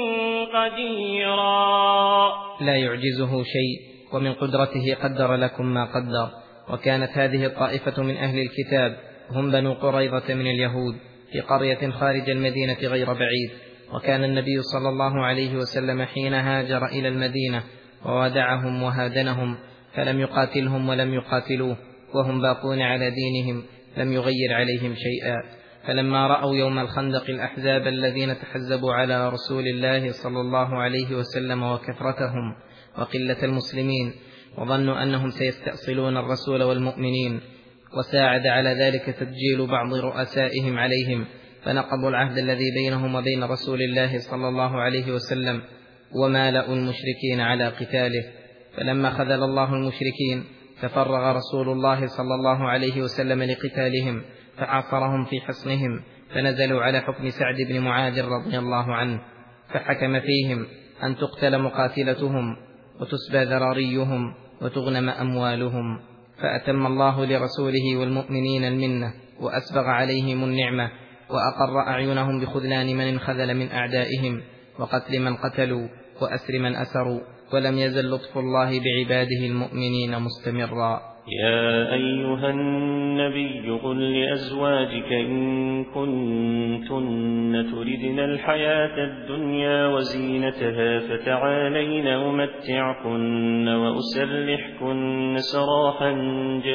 قديرا. لا يعجزه شيء، ومن قدرته قدر لكم ما قدر. وكانت هذه الطائفة من أهل الكتاب هم بنو قريظة من اليهود في قرية خارج المدينة غير بعيد، وكان النبي صلى الله عليه وسلم حين هاجر إلى المدينة وودعهم وهادنهم فلم يقاتلهم ولم يقاتلوه، وهم باقون على دينهم لم يغير عليهم شيئا. فلما رأوا يوم الخندق الأحزاب الذين تحزبوا على رسول الله صلى الله عليه وسلم وكثرتهم وقلة المسلمين، وظنوا أنهم سيستأصلون الرسول والمؤمنين، وساعد على ذلك تدجيل بعض رؤسائهم عليهم، فنقضوا العهد الذي بينهم وبين رسول الله صلى الله عليه وسلم ومالأوا المشركين على قتاله. فلما خذل الله المشركين تفرغ رسول الله صلى الله عليه وسلم لقتالهم، فعاصرهم في حصنهم، فنزلوا على حكم سعد بن معاذ رضي الله عنه، فحكم فيهم أن تقتل مقاتلتهم وتسبى ذراريهم وتغنم أموالهم. فأتم الله لرسوله والمؤمنين المنة وأسبغ عليهم النعمة، وأقر أعينهم بخذلان من انخذل من أعدائهم وقتل من قتلوا وأسر من أسروا، ولم يزل لطف الله بعباده المؤمنين مستمرا. يا أيها النبي قل لأزواجك إن كنتن تردن الحياة الدنيا وزينتها فتعالين أمتعكن وأسرحكن سراحا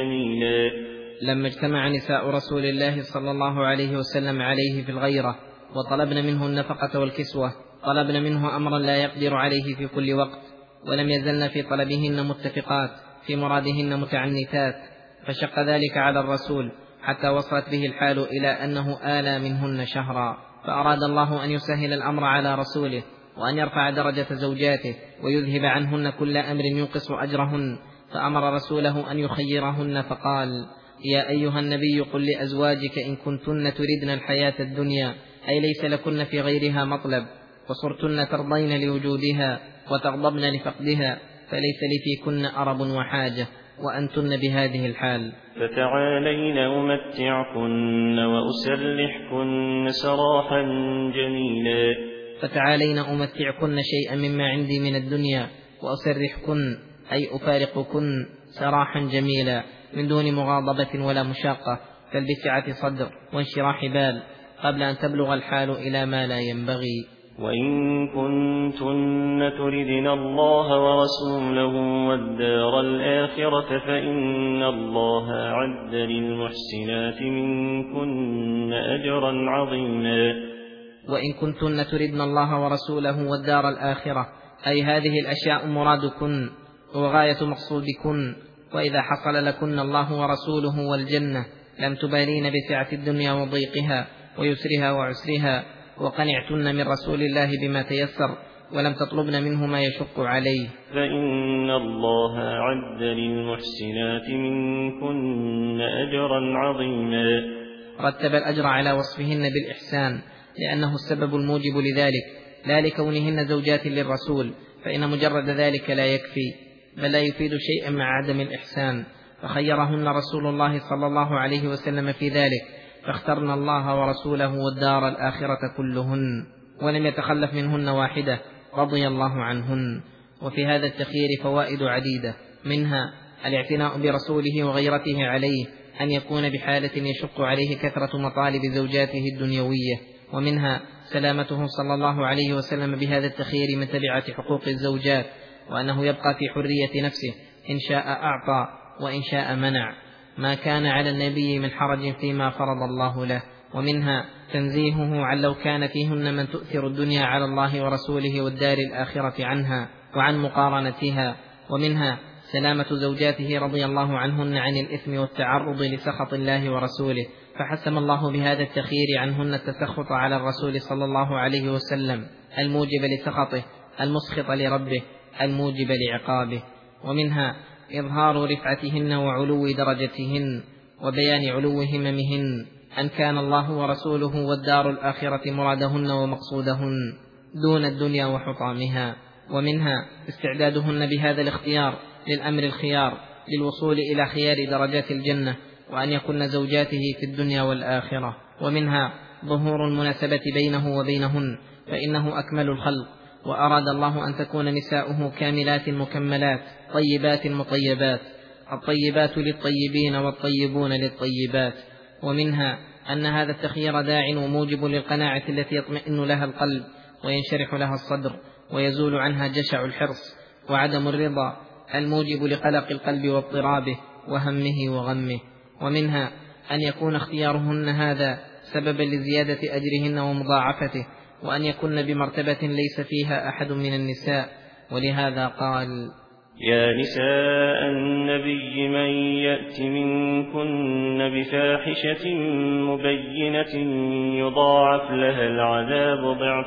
جميلا. لما اجتمع نساء رسول الله صلى الله عليه وسلم عليه في الغيرة وطلبن منه النفقة والكسوة، طلبن منه أمرا لا يقدر عليه في كل وقت، ولم يزلن في طلبهن متفقات، في مرادهن متعنتات، فشق ذلك على الرسول حتى وصلت به الحال إلى أنه آلى منهن شهرا، فأراد الله أن يسهل الأمر على رسوله، وأن يرفع درجة زوجاته، ويذهب عنهن كل أمر ينقص أجرهن، فأمر رسوله أن يخيرهن فقال: يا أيها النبي قل لأزواجك إن كنتن تردن الحياة الدنيا، أي ليس لكن في غيرها مطلب، وصرتن ترضين لوجودها وتغضبن لفقدها، فليس لي فيكن أرب وحاجة، وأنتن بهذه الحال. فتعالين أمتعكن وأسرحكن سراحا جميلا. فتعالين أمتعكن شيئا مما عندي من الدنيا، وأسرحكن أي أفارقكن سراحا جميلا، من دون مغاضبة ولا مشاقة، كالبسعة صدر وانشراح بال، قبل أن تبلغ الحال إلى ما لا ينبغي. وإن كنتن تردن الله ورسوله والدار الآخرة فإن الله أعد للمحسنات منكن أجرا عظيما. وإن كنتن تردن الله ورسوله والدار الآخرة، أي هذه الأشياء مرادكن وغاية مقصودكن، وإذا حصل لكن الله ورسوله والجنة لم تبالين بسعة الدنيا وضيقها ويسرها وعسرها، وقنعتن من رسول الله بما تيسر، ولم تطلبن منه ما يشق عليه، فإن الله أعد للمحسنات منكن أجرا عظيما. رتب الأجر على وصفهن بالإحسان، لأنه السبب الموجب لذلك، لا لكونهن زوجات للرسول، فإن مجرد ذلك لا يكفي، بل لا يفيد شيئا مع عدم الإحسان، فخيرهن رسول الله صلى الله عليه وسلم في ذلك، فاخترن الله ورسوله والدار الآخرة كلهن، ولم يتخلف منهن واحدة، رضي الله عنهن. وفي هذا التخيير فوائد عديدة، منها الاعتناء برسوله وغيرته عليه، أن يكون بحالة يشق عليه كثرة مطالب زوجاته الدنيوية، ومنها سلامته صلى الله عليه وسلم بهذا التخيير من تبعة حقوق الزوجات، وأنه يبقى في حرية نفسه، إن شاء أعطى وإن شاء منع، ما كان على النبي من حرج فيما فرض الله له. ومنها تنزيهه عن لو كان فيهن من تؤثر الدنيا على الله ورسوله والدار الآخرة عنها وعن مقارنتها. ومنها سلامة زوجاته رضي الله عنهن عن الإثم والتعرض لسخط الله ورسوله، فحسم الله بهذا التخيير عنهن التسخط على الرسول صلى الله عليه وسلم الموجب لسخطه، المسخط لربه، الموجب لعقابه. ومنها إظهار رفعتهن وعلو درجتهن وبيان علو هممهن، أن كان الله ورسوله والدار الآخرة مرادهن ومقصودهن دون الدنيا وحطامها. ومنها استعدادهن بهذا الاختيار للأمر الخيار، للوصول إلى خيار درجات الجنة، وأن يكن زوجاته في الدنيا والآخرة. ومنها ظهور المناسبة بينه وبينهن، فإنه أكمل الخلق، وأراد الله أن تكون نساؤه كاملات مكملات طيبات مطيبات، الطيبات للطيبين والطيبون للطيبات. ومنها أن هذا التخيير داع وموجب للقناعة التي يطمئن لها القلب وينشرح لها الصدر، ويزول عنها جشع الحرص وعدم الرضا الموجب لقلق القلب واضطرابه وهمه وغمه. ومنها أن يكون اختيارهن هذا سببا لزيادة أجرهن ومضاعفته، وأن يكن بمرتبة ليس فيها أحد من النساء، ولهذا قال: يا نساء النبي من يأت منكن بفاحشة مبينة يضاعف لها العذاب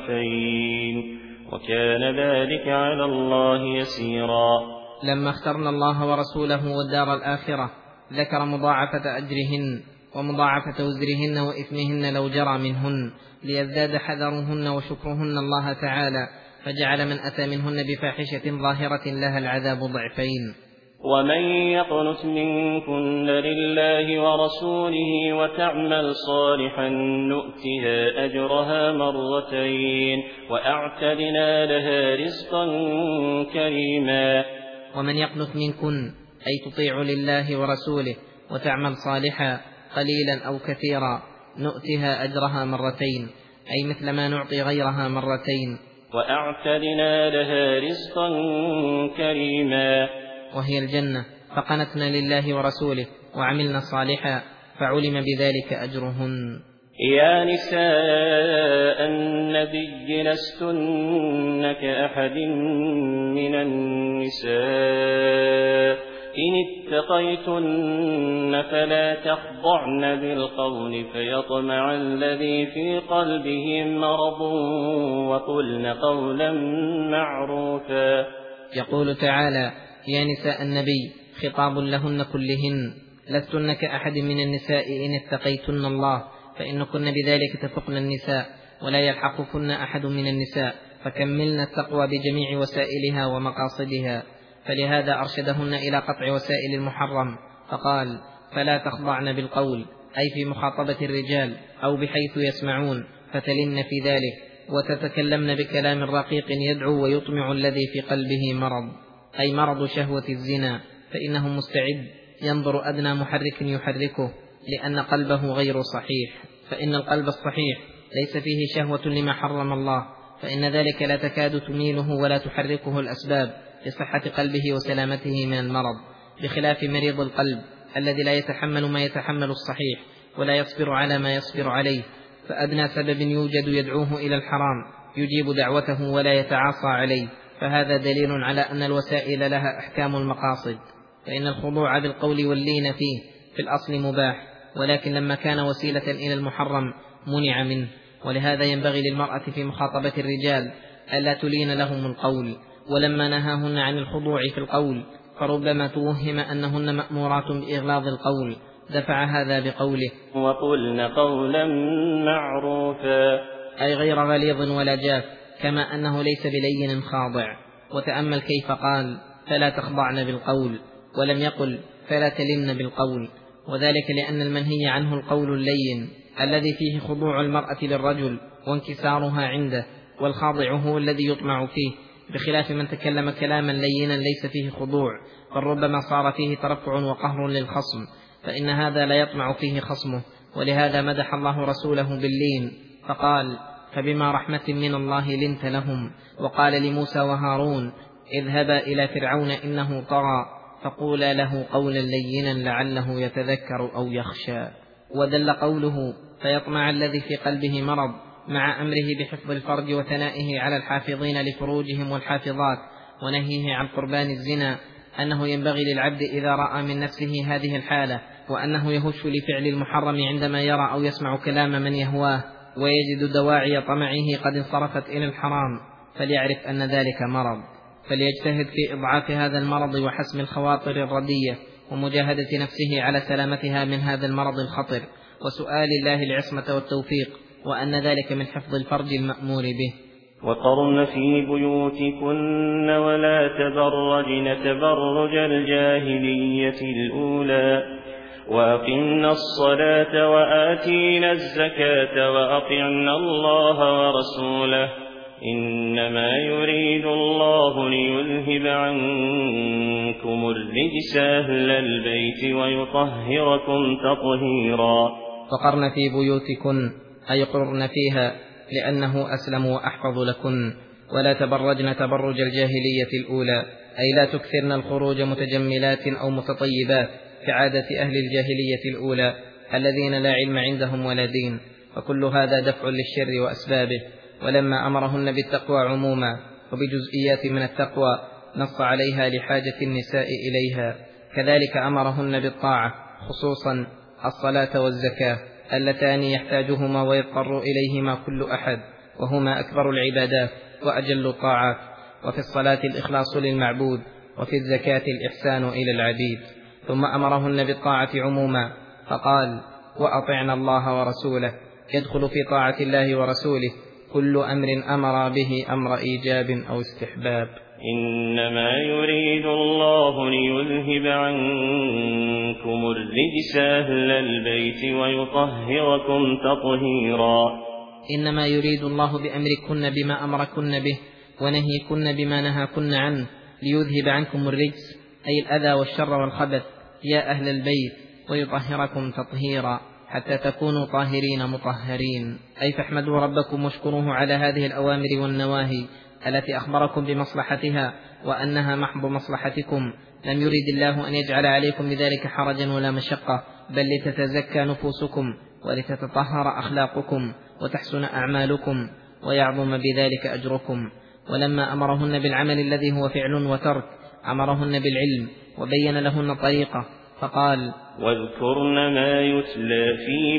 ضعفين وكان ذلك على الله يسيرا. لما اخترنا الله ورسوله والدار الآخرة ذكر مضاعفة أجرهن ومضاعفة وزرهن وإثمهن لو جرى منهن، ليزداد حذرهن وشكرهن الله تعالى، فجعل من أتى منهن بفاحشة ظاهرة لها العذاب ضعفين. ومن يقنت منكن لله ورسوله وتعمل صالحا نؤتها أجرها مرتين وأعتدنا لها رزقا كريما. ومن يقنت منكن أي تطيع لله ورسوله وتعمل صالحا قليلا أو كثيرا نؤتها أجرها مرتين، أي مثل ما نعطي غيرها مرتين. وأعتدنا لها رزقا كريما، وهي الجنة، فقنتنا لله ورسوله وعملنا صالحا فعلم بذلك أجرهن. يا نساء النبي لستن كأحد من النساء إن اتقيتن فلا تخضعن بالقول فيطمع الذي في قلبه مرض وقلن قولا معروفا. يقول تعالى: يا نساء النبي خطاب لهن كلهن، لستن كأحد من النساء إن اتقيتن الله، فإنكن بذلك تفقن النساء ولا يلحقكن أحد من النساء، فكملن التقوى بجميع وسائلها ومقاصدها. فلهذا أرشدهن إلى قطع وسائل المحرم، فقال: فلا تخضعن بالقول، أي في مخاطبة الرجال أو بحيث يسمعون، فتلن في ذلك وتتكلمن بكلام رقيق يدعو ويطمع الذي في قلبه مرض، أي مرض شهوة الزنا، فإنه مستعد ينظر أدنى محرك يحركه، لأن قلبه غير صحيح. فإن القلب الصحيح ليس فيه شهوة لما حرم الله، فإن ذلك لا تكاد تميله ولا تحركه الأسباب لصحة قلبه وسلامته من المرض، بخلاف مريض القلب الذي لا يتحمل ما يتحمل الصحيح ولا يصبر على ما يصبر عليه، فأدنى سبب يوجد يدعوه إلى الحرام يجيب دعوته ولا يتعاصى عليه، فهذا دليل على أن الوسائل لها أحكام المقاصد. فإن الخضوع بالقول واللين فيه في الأصل مباح، ولكن لما كان وسيلة إلى المحرم منع منه. ولهذا ينبغي للمرأة في مخاطبة الرجال ألا تلين لهم القول، ولما نهاهن عن الخضوع في القول فربما توهم أنهن مأمورات بإغلاظ القول، دفع هذا بقوله: وقلن قولا معروفا، أي غير غليظ ولا جاف، كما أنه ليس بلين خاضع. وتأمل كيف قال: فلا تخضعن بالقول، ولم يقل فلا تلن بالقول، وذلك لأن المنهي عنه القول اللين الذي فيه خضوع المرأة للرجل وانكسارها عنده، والخاضع هو الذي يطمع فيه، بخلاف من تكلم كلاما لينا ليس فيه خضوع، بل ربما صار فيه ترفع وقهر للخصم، فإن هذا لا يطمع فيه خصمه. ولهذا مدح الله رسوله باللين فقال: فبما رحمة من الله لنت لهم. وقال لموسى وهارون: اذهبا إلى فرعون إنه طغى فقولا له قولا لينا لعله يتذكر أو يخشى. ودل قوله: فيطمع الذي في قلبه مرض، مع أمره بحفظ الفرج وثنائه على الحافظين لفروجهم والحافظات، ونهيه عن قربان الزنا، أنه ينبغي للعبد إذا رأى من نفسه هذه الحالة وأنه يهش لفعل المحرم عندما يرى أو يسمع كلام من يهواه ويجد دواعي طمعه قد انصرفت إلى الحرام، فليعرف أن ذلك مرض، فليجتهد في إضعاف هذا المرض وحسم الخواطر الردية ومجاهدة نفسه على سلامتها من هذا المرض الخطر، وسؤال الله العصمة والتوفيق، وأن ذلك من حفظ الفرج المأمور به. وقرن في بيوتكن ولا تبرجن تبرج الجاهلية الأولى وأقمنا الصلاة وآتينا الزكاة وأطعنا الله ورسوله إنما يريد الله ليذهب عنكم الرجس أهل البيت ويطهركم تطهيرا. وقرن في بيوتكن، أي قرن فيها لأنه أسلم وأحفظ لكن، ولا تبرجن تبرج الجاهلية الأولى، أي لا تكثرن الخروج متجملات أو متطيبات كعادة أهل الجاهلية الأولى الذين لا علم عندهم ولا دين، فكل هذا دفع للشر وأسبابه. ولما أمرهن بالتقوى عموما وبجزئيات من التقوى نص عليها لحاجة النساء إليها، كذلك أمرهن بالطاعة خصوصا الصلاة والزكاة اللتان يحتاجهما ويضطر إليهما كل أحد، وهما أكبر العبادات وأجل الطاعات. وفي الصلاة الإخلاص للمعبود، وفي الزكاة الإحسان إلى العبيد. ثم أمرهن بالطاعة عموما فقال: وأطعنا الله ورسوله، يدخل في طاعة الله ورسوله كل أمر أمر به أمر إيجاب أو استحباب. إنما يريد الله ليذهب عنكم الرجس أهل البيت ويطهركم تطهيرا. إنما يريد الله بأمركن بما أمركن به ونهيكن بما نهاكن عنه ليذهب عنكم الرجس، أي الأذى والشر والخبث يا أهل البيت، ويطهركم تطهيرا حتى تكونوا طاهرين مطهرين، أي فاحمدوا ربكم واشكروه على هذه الأوامر والنواهي التي أخبركم بمصلحتها وأنها محض مصلحتكم. لم يرد الله أن يجعل عليكم بذلك حرجا ولا مشقة، بل لتتزكى نفوسكم ولتتطهر أخلاقكم وتحسن أعمالكم ويعظم بذلك أجركم. ولما أمرهن بالعمل الذي هو فعل وترك أمرهن بالعلم وبين لهن طريقة فقال: واذكرن ما يتلى في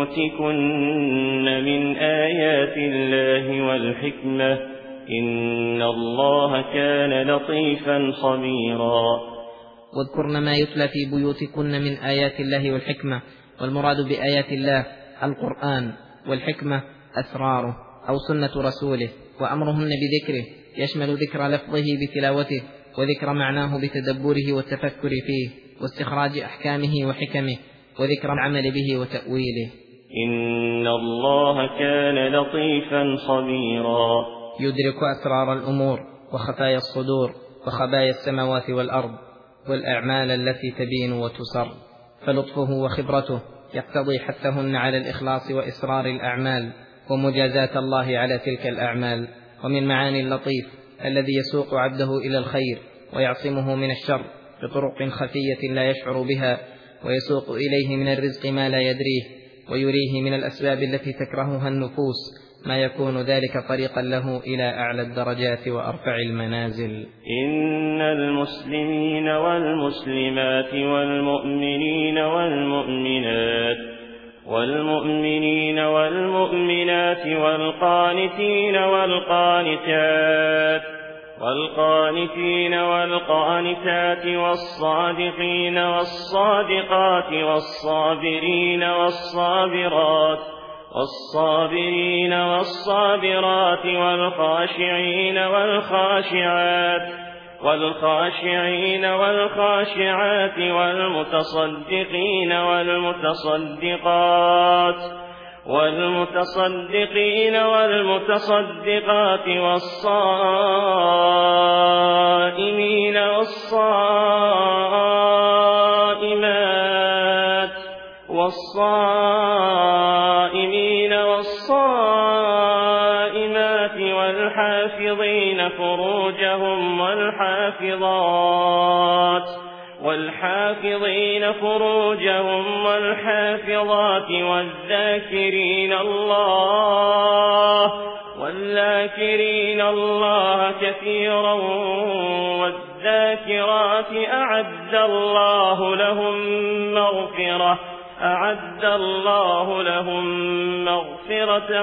بيوتكن من آيات الله والحكمة إن الله كان لطيفا خبيرا. واذكرن ما يتلى في بيوتكن من آيات الله والحكمة، والمراد بآيات الله القرآن، والحكمة أسراره أو سنة رسوله، وأمرهن بذكره يشمل ذكر لفظه بتلاوته وذكر معناه بتدبره والتفكر فيه واستخراج أحكامه وحكمه وذكر العمل به وتأويله. إن الله كان لطيفا خبيرا. يدرك أسرار الأمور وخفايا الصدور وخبايا السماوات والأرض والأعمال التي تبين وتسر، فلطفه وخبرته يقتضي حثهن على الإخلاص وإسرار الأعمال ومجازاة الله على تلك الأعمال. ومن معاني اللطيف الذي يسوق عبده إلى الخير ويعصمه من الشر بطرق خفية لا يشعر بها، ويسوق إليه من الرزق ما لا يدريه، ويريه من الأسباب التي تكرهها النفوس ما يكون ذلك طريقا له إلى أعلى الدرجات وأرفع المنازل. إن المسلمين والمسلمات والمؤمنين والمؤمنات والمؤمنين والمؤمنات والقانتين والقانتات والقانتين والقانتات والصادقين والصادقات والصابرين والصابرات والصابرين والصابرات والخاشعين والخاشعات والخاشعين والخاشعات والمتصدقين والمتصدقات والمتصدقين والمتصدقات والصائمين والصائمات والصائمين والصائمات والحافظين فروجهم والحافظات والحافظين فروجهم والحافظات والذاكرين الله والذاكرين الله كثيرا والذاكرات أعد الله لهم مغفرة أعد الله لهم مغفرة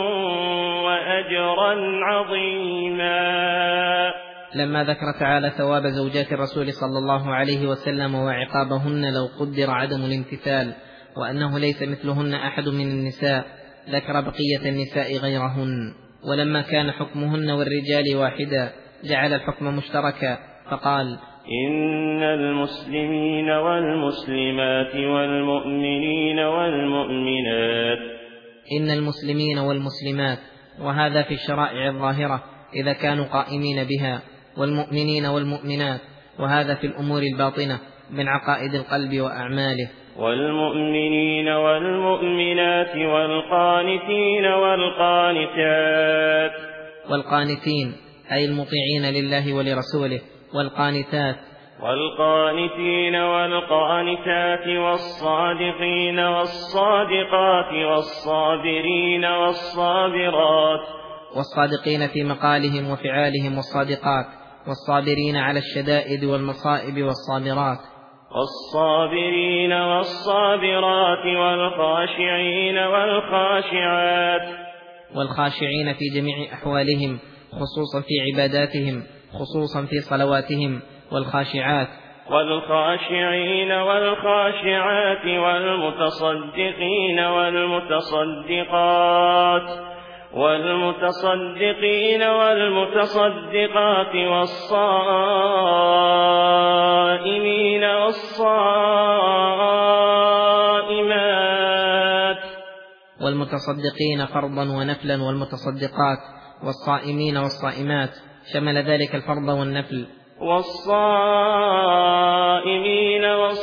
وأجرا عظيما. لما ذكر تعالى ثواب زوجات الرسول صلى الله عليه وسلم وعقابهن لو قدر عدم الامتثال، وأنه ليس مثلهن أحد من النساء، ذكر بقية النساء غيرهن. ولما كان حكمهن والرجال واحدا جعل الحكم مشتركا فقال: إن المسلمين والمسلمات والمؤمنين والمؤمنات. إن المسلمين والمسلمات، وهذا في الشرائع الظاهرة إذا كانوا قائمين بها، والمؤمنين والمؤمنات، وهذا في الأمور الباطنة من عقائد القلب وأعماله. والمؤمنين والمؤمنات والقانتين والقانتات. والقانتين أي المطيعين لله ولرسوله، والقانتات والقانتين والقانتات والصادقين والصادقات والصابرين والصابرات. والصادقين في مقالهم وفعالهم والصادقات، والصابرين على الشدائد والمصائب والصابرات. والصابرين والصابرات والخاشعين والخاشعات. والخاشعين في جميع أحوالهم خصوصا في عباداتهم، خصوصا في صلواتهم. والخاشعات والخاشعين والخاشعات والمتصدقين والمتصدقات والمتصدقين والمتصدقات والصائمين والصائمات. والمتصدقين فرضا ونفلا والمتصدقات والصائمين والصائمات، شمل ذلك الفرض والنفل. والصائمين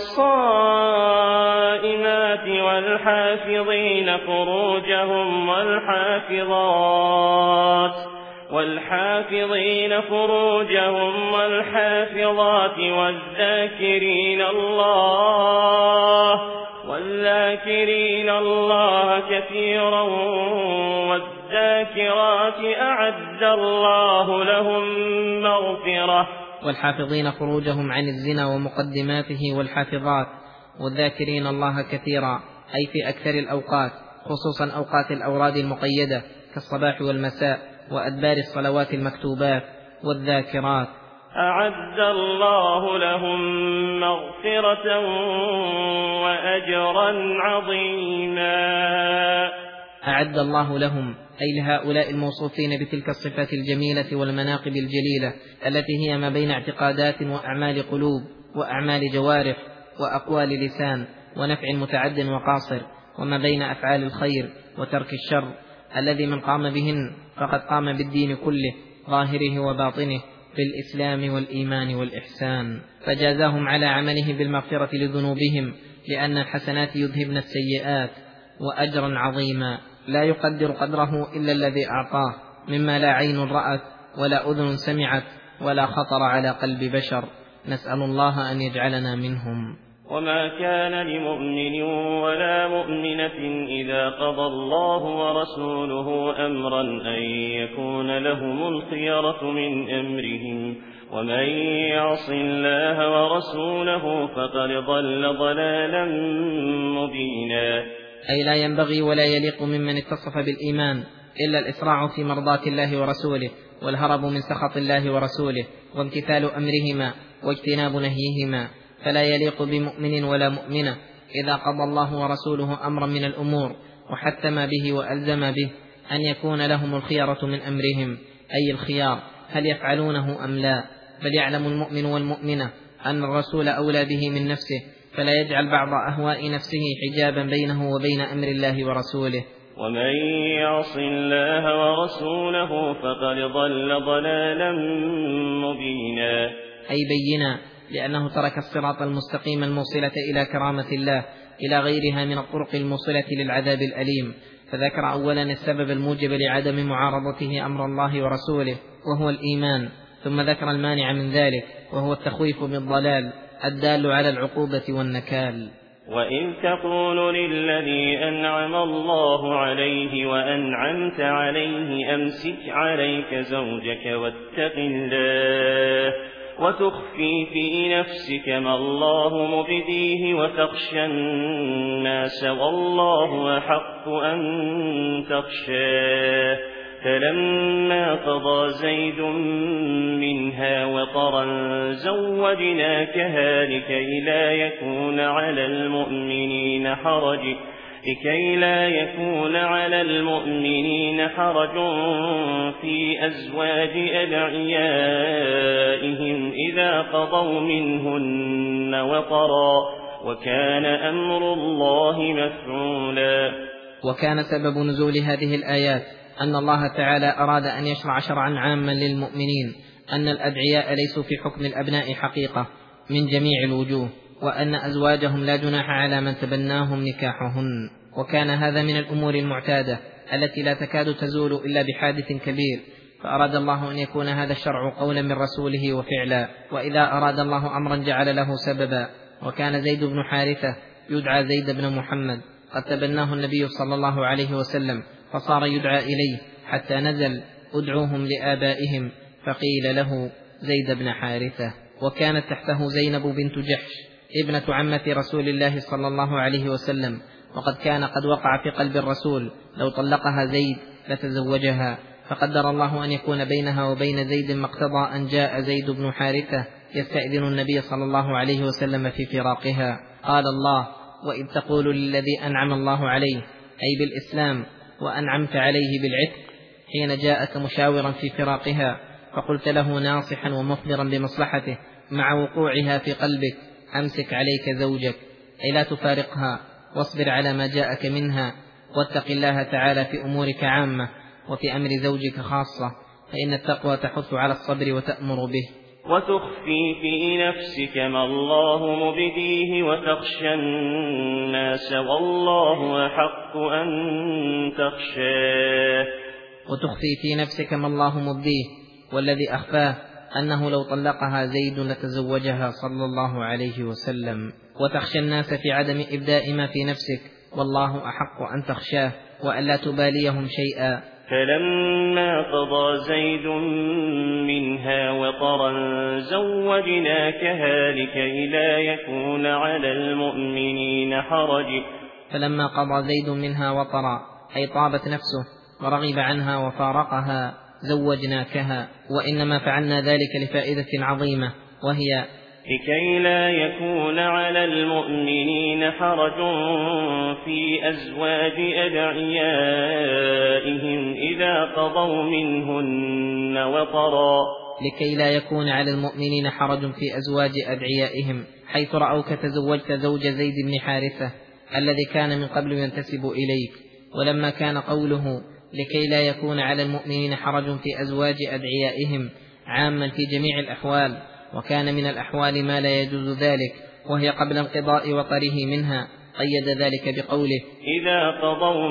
والصائمات والحافظين فروجهم والحافظات والحافظين فروجهم والحافظات والذاكرين الله والذاكرين الله كثيرا والذاكرات أعد الله لهم مغفرة. والحافظين فروجهم عن الزنا ومقدماته والحافظات، والذاكرين الله كثيرا أي في أكثر الأوقات، خصوصا أوقات الأوراد المقيدة كالصباح والمساء وأدبار الصلوات المكتوبات. والذاكرات أعد الله لهم مغفرة وأجرا عظيما. أعد الله لهم أي لهؤلاء الموصوفين بتلك الصفات الجميلة والمناقب الجليلة التي هي ما بين اعتقادات وأعمال قلوب وأعمال جوارح وأقوال لسان ونفع متعد وقاصر، وما بين أفعال الخير وترك الشر، الذي من قام بهن فقد قام بالدين كله ظاهره وباطنه بالإسلام والإيمان والإحسان، فجازاهم على عمله بالمغفرة لذنوبهم، لأن الحسنات يذهبن السيئات، وأجرا عظيما لا يقدر قدره إلا الذي أعطاه، مما لا عين رأت ولا أذن سمعت ولا خطر على قلب بشر. نسأل الله أن يجعلنا منهم. وما كان لمؤمن ولا مؤمنة إذا قضى الله ورسوله أمرا أن يكون لهم الخيرة من أمرهم، ومن يعص الله ورسوله فقد ضل ضلالا مبينا. أي لا ينبغي ولا يليق ممن اتصف بالإيمان إلا الإسراع في مرضاة الله ورسوله، والهرب من سخط الله ورسوله، وامتثال أمرهما واجتناب نهيهما. فلا يليق بمؤمن ولا مؤمنة إذا قضى الله ورسوله أمرا من الأمور وحتم به وألزم به أن يكون لهم الخيرة من أمرهم، أي الخيار هل يفعلونه أم لا. بل يعلم المؤمن والمؤمنة أن الرسول أولى به من نفسه، فلا يجعل بعض أهواء نفسه حجابا بينه وبين أمر الله ورسوله. ومن يعص الله ورسوله فقد ضل ضلالا مبينا. أي بينا، لأنه ترك الصراط المستقيم الموصلة إلى كرامة الله إلى غيرها من الطرق الموصلة للعذاب الأليم. فذكر أولا السبب الموجب لعدم معارضته أمر الله ورسوله وهو الإيمان، ثم ذكر المانع من ذلك وهو التخويف بالضلال الدال على العقوبة والنكال. وإذ تقول للذي أنعم الله عليه وأنعمت عليه أمسك عليك زوجك واتق الله وتخفي في نفسك ما الله مبديه وتخشى الناس والله أحق أن تخشاه. فلما قضى زيد منها وطرا زوجناكها لكي لا يكون على المؤمنين حرج لكي لا يكون على المؤمنين حرج في أزواج أدعيائهم إذا قضوا منهن وطرا وكان أمر الله مفعولا. وكان سبب نزول هذه الآيات أن الله تعالى أراد أن يشرع شرعا عاما للمؤمنين أن الأدعياء ليسوا في حكم الأبناء حقيقة من جميع الوجوه، وأن أزواجهم لا جناح على من تبناهم نكاحهن. وكان هذا من الأمور المعتادة التي لا تكاد تزول إلا بحادث كبير، فأراد الله أن يكون هذا الشرع قولا من رسوله وفعلا، وإذا أراد الله أمرا جعل له سببا. وكان زيد بن حارثة يدعى زيد بن محمد قد تبناه النبي صلى الله عليه وسلم، فصار يدعى إليه حتى نزل ادعوهم لآبائهم، فقيل له زيد بن حارثة. وكانت تحته زينب بنت جحش ابنة عمة رسول الله صلى الله عليه وسلم، وقد كان قد وقع في قلب الرسول لو طلقها زيد لتزوجها، فقدر الله أن يكون بينها وبين زيد ما اقتضى أن جاء زيد بن حارثة يستأذن النبي صلى الله عليه وسلم في فراقها. قال الله: وإذ تقول للذي أنعم الله عليه أي بالإسلام وأنعمت عليه بالعتق حين جاءك مشاورا في فراقها، فقلت له ناصحا ومخبرا بمصلحته مع وقوعها في قلبك: أمسك عليك زوجك، أي لا تفارقها، واصبر على ما جاءك منها، واتق الله تعالى في أمورك عامة وفي أمر زوجك خاصة، فإن التقوى تحث على الصبر وتأمر به. وتخفي في نفسك ما الله مبديه وتخشى الناس والله أحق أن تخشاه. وتخفي في نفسك ما الله مبديه، والذي أخفاه أنه لو طلقها زيد لتزوجها صلى الله عليه وسلم. وتخشى الناس في عدم إبداء ما في نفسك، والله أحق أن تخشاه وألا تباليهم شيئا. فلما قضى زيد منها وطرا زوجناكها لكي لا يكون على المؤمنين حرج فلما قضى زيد منها وطرا أي طابت نفسه ورغب عنها وفارقها زوجناكها، وإنما فعلنا ذلك لفائدة عظيمة، وهي لكي لا يكون على المؤمنين حرج في أزواج أدعيائهم إذا قضوا منهن وطرا لكي لا يكون على المؤمنين حرج في أزواج أدعيائهم، حيث رأوك تزوجت زوج زيد بن حارثة الذي كان من قبل ينتسب إليك. ولما كان قوله لكي لا يكون على المؤمنين حرج في أزواج أدعيائهم عاما في جميع الأحوال، وكان من الأحوال ما لا يجوز ذلك وهي قبل انقضاء وطره منها، قيد ذلك بقوله إذا قضوا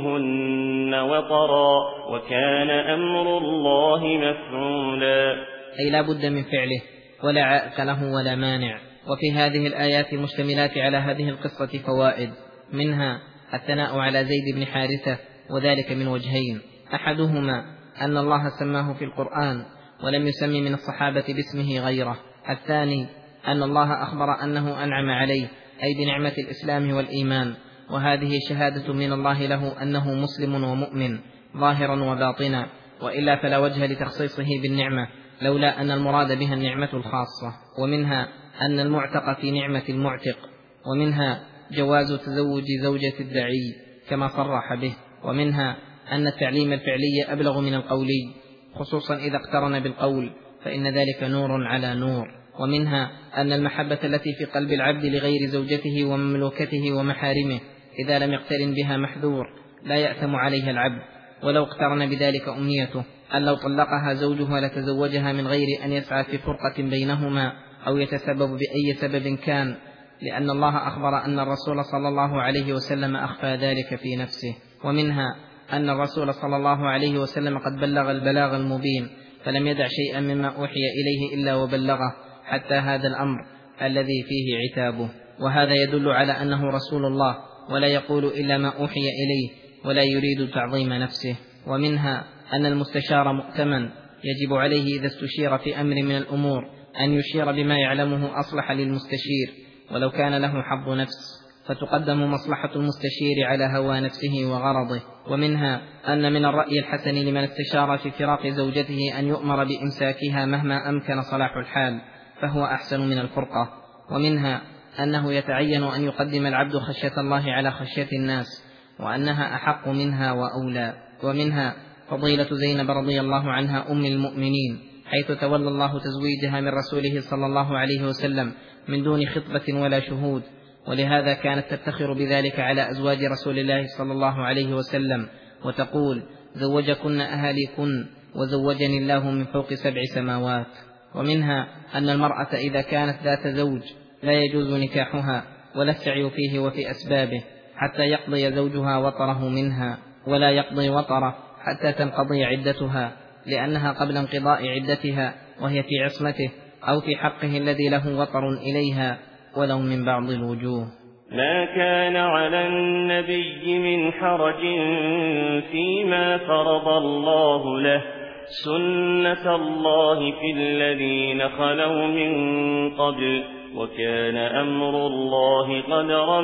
منهن وطرا وكان أمر الله مفعولا، أي لا بد من فعله ولا عائق له ولا مانع. وفي هذه الآيات المشتملات على هذه القصة فوائد، منها الثناء على زيد بن حارثة، وذلك من وجهين: أحدهما أن الله سماه في القرآن ولم يسمي من الصحابة باسمه غيره، الثاني أن الله أخبر أنه أنعم عليه أي بنعمة الإسلام والإيمان، وهذه شهادة من الله له أنه مسلم ومؤمن ظاهرا وباطنا، وإلا فلا وجه لتخصيصه بالنعمة لولا أن المراد بها النعمة الخاصة. ومنها أن المعتق في نعمة المعتق، ومنها جواز تزوج زوجة الدعي كما صرح به، ومنها أن التعليم الفعلي أبلغ من القولي، خصوصا إذا اقترن بالقول فإن ذلك نور على نور. ومنها أن المحبة التي في قلب العبد لغير زوجته ومملوكته ومحارمه إذا لم يقترن بها محذور لا يأثم عليها العبد، ولو اقترن بذلك أمنيته أن لو طلقها زوجها لتزوجها من غير أن يسعى في فرقة بينهما أو يتسبب بأي سبب كان، لأن الله أخبر أن الرسول صلى الله عليه وسلم أخفى ذلك في نفسه. ومنها أن الرسول صلى الله عليه وسلم قد بلغ البلاغ المبين، فلم يدع شيئا مما أوحي إليه إلا وبلغه، حتى هذا الأمر الذي فيه عتابه، وهذا يدل على أنه رسول الله ولا يقول إلا ما أوحي إليه ولا يريد تعظيم نفسه. ومنها أن المستشار مؤتمن، يجب عليه إذا استشير في أمر من الأمور أن يشير بما يعلمه أصلح للمستشير ولو كان له حظ نفس، فتقدم مصلحة المستشير على هوى نفسه وغرضه. ومنها أن من الرأي الحسن لمن استشار في فراق زوجته أن يؤمر بإمساكها مهما أمكن صلاح الحال، فهو أحسن من الفرقة. ومنها أنه يتعين أن يقدم العبد خشية الله على خشية الناس، وأنها أحق منها وأولى. ومنها فضيلة زينب رضي الله عنها أم المؤمنين، حيث تولى الله تزويجها من رسوله صلى الله عليه وسلم من دون خطبة ولا شهود، ولهذا كانت تفتخر بذلك على أزواج رسول الله صلى الله عليه وسلم وتقول: زوجكن أهاليكن وزوجني الله من فوق سبع سماوات. ومنها أن المرأة إذا كانت ذات زوج لا يجوز نكاحها ولا السعي فيه وفي أسبابه حتى يقضي زوجها وطره منها، ولا يقضي وطره حتى تنقضي عدتها، لأنها قبل انقضاء عدتها وهي في عصمته أو في حقه الذي له وطر إليها ولو من بعض الوجوه. ما كان على النبي من حرج فيما فرض الله له، سنة الله في الذين خلوا من قبل، وكان أمر الله قدرا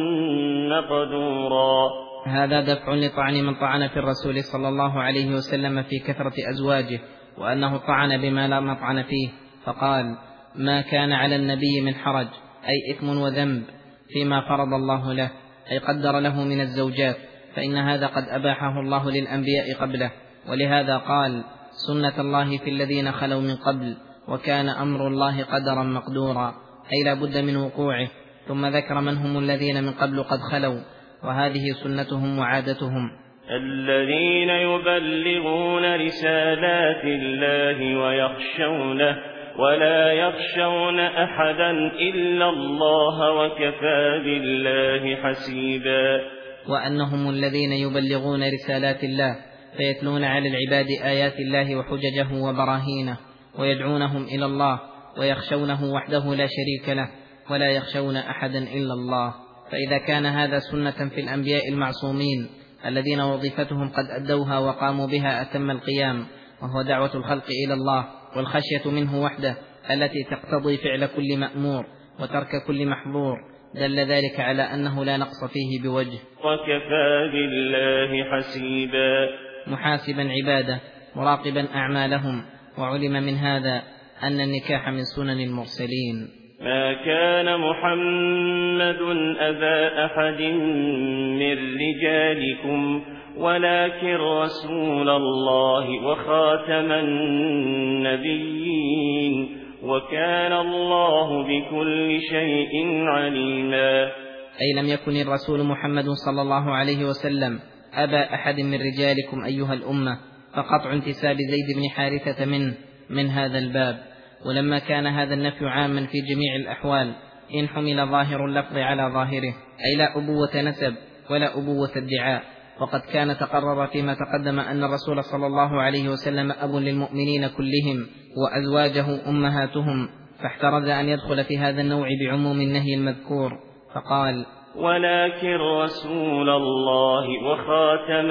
مقدورا. هذا دفع لطعن من طعن في الرسول صلى الله عليه وسلم في كثرة أزواجه، وأنه طعن بما لا مطعن فيه، فقال: ما كان على النبي من حرج أي إثم وذنب فيما فرض الله له، أي قدر له من الزوجات، فإن هذا قد أباحه الله للأنبياء قبله، ولهذا قال: سنة الله في الذين خلوا من قبل، وكان أمر الله قدرا مقدورا، أي لا بد من وقوعه. ثم ذكر من هم الذين من قبل قد خلوا، وهذه سنتهم وعادتهم: الذين يبلغون رسالات الله ويخشونه ولا يخشون أحدا إلا الله وكفى بالله حسيبا. وأنهم الذين يبلغون رسالات الله فيتلون على العباد آيات الله وحججه وبراهينه، ويدعونهم إلى الله ويخشونه وحده لا شريك له، ولا يخشون أحدا إلا الله. فإذا كان هذا سنة في الأنبياء المعصومين الذين وظيفتهم قد أدوها وقاموا بها أتم القيام، وهو دعوة الخلق إلى الله والخشية منه وحده التي تقتضي فعل كل مأمور وترك كل محظور، دل ذلك على أنه لا نقص فيه بوجه. وكفى بالله حسيبا، محاسبا عباده مراقبا أعمالهم. وعلم من هذا أن النكاح من سنن المرسلين. ما كان محمد أبا أحد من رجالكم ولكن رسول الله وخاتم النبيين وكان الله بكل شيء عليما. أي لم يكن الرسول محمد صلى الله عليه وسلم أبا أحد من رجالكم أيها الأمة، فقطع انتساب زيد بن حارثة منه من هذا الباب. ولما كان هذا النفي عاما في جميع الأحوال إن حمل ظاهر اللفظ على ظاهره، أي لا أبوة نسب ولا أبوة ادعاء. وقد كان تقرر فيما تقدم أن الرسول صلى الله عليه وسلم أب للمؤمنين كلهم وأزواجه أمهاتهم، فاحترز أن يدخل في هذا النوع بعموم النهي المذكور، فقال: ولكن رسول الله وخاتم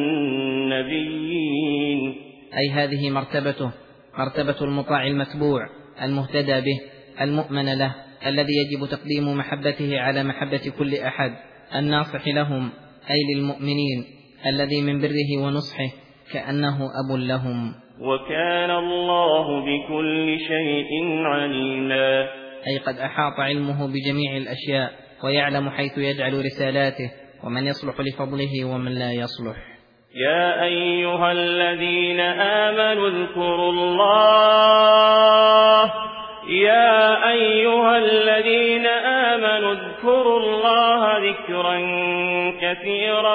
النبيين. أي هذه مرتبته، مرتبة المطاع المتبوع المهتدى به المؤمن له، الذي يجب تقديم محبته على محبة كل أحد، الناصح لهم أي للمؤمنين، الذي من بره ونصحه كأنه أب لهم. وكان الله بكل شيء عليما، أي قد أحاط علمه بجميع الأشياء ويعلم حيث يجعل رسالاته ومن يصلح لفضله ومن لا يصلح. يا أيها الذين آمنوا اذكروا الله يا أيها الذين آمنوا اذكروا الله ذكرا كثيرا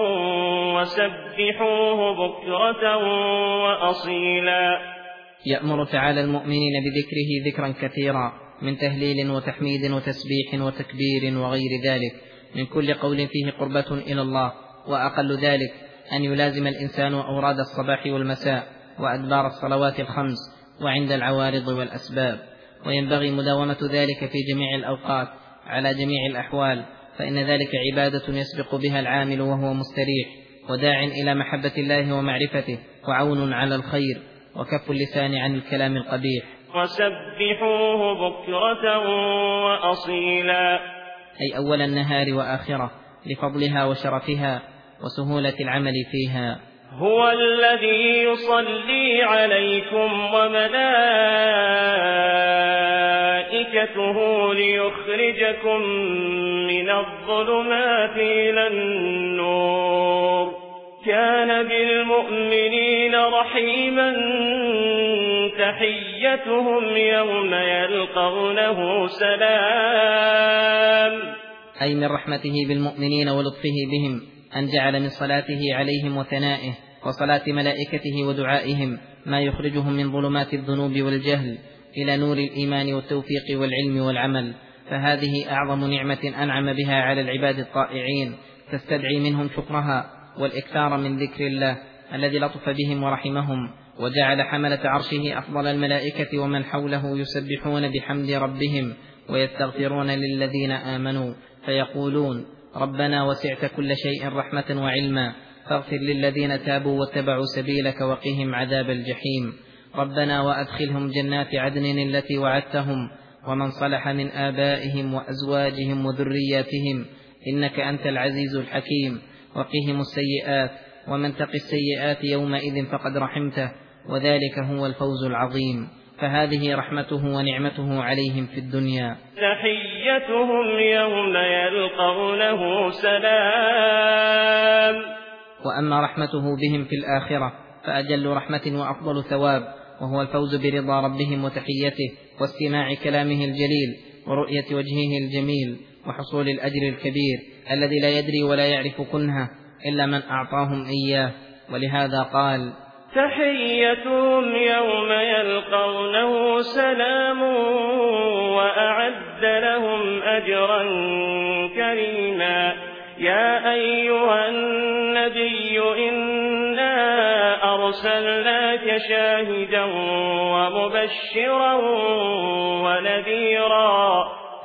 وسبحوه بكرة وأصيلا. يأمر تعالى المؤمنين بذكره ذكرا كثيرا من تهليل وتحميد وتسبيح وتكبير وغير ذلك، من كل قول فيه قربة إلى الله. وأقل ذلك أن يلازم الإنسان أوراد الصباح والمساء وأدبار الصلوات الخمس وعند العوارض والأسباب، وينبغي مداومة ذلك في جميع الأوقات على جميع الأحوال، فإن ذلك عبادة يسبق بها العامل وهو مستريح، وداع إلى محبة الله ومعرفته، وعون على الخير، وكف اللسان عن الكلام القبيح. وسبحوه بكرة وأصيلا، أي أول النهار وآخرة، لفضلها وشرفها وسهولة العمل فيها. هو الذي يصلي عليكم وملائكته ليخرجكم من الظلمات إلى النور، كان بالمؤمنين رحيما، تحيتهم يوم يلقونه سلام. أي من رحمته بالمؤمنين ولطفه بهم أن جعل من صلاته عليهم وثنائه وصلاة ملائكته ودعائهم ما يخرجهم من ظلمات الذنوب والجهل إلى نور الإيمان والتوفيق والعلم والعمل. فهذه أعظم نعمة أنعم بها على العباد الطائعين، تستدعي منهم شكرها والإكثار من ذكر الله الذي لطف بهم ورحمهم، وجعل حملة عرشه أفضل الملائكة ومن حوله يسبحون بحمد ربهم ويستغفرون للذين آمنوا، فيقولون: ربنا وسعت كل شيء رحمة وعلما، فاغفر للذين تابوا واتبعوا سبيلك وقهم عذاب الجحيم. ربنا وأدخلهم جنات عدن التي وعدتهم ومن صلح من آبائهم وأزواجهم وذرياتهم، إنك أنت العزيز الحكيم. وقهم السيئات، ومن تق السيئات يومئذ فقد رحمته، وذلك هو الفوز العظيم. فهذه رحمته ونعمته عليهم في الدنيا. تحيتهم يوم يلقونه سلام. وأما رحمته بهم في الآخرة فأجل رحمة وأفضل ثواب، وهو الفوز برضا ربهم وتحيته واستماع كلامه الجليل ورؤية وجهه الجميل وحصول الأجر الكبير الذي لا يدري ولا يعرف كنهه إلا من أعطاهم إياه. ولهذا قال: تحيتهم يوم يلقونه سلام وأعد لهم أجرا كريما. يا أيها النبي إنا أرسلناك شاهدا ومبشرا ونذيرا.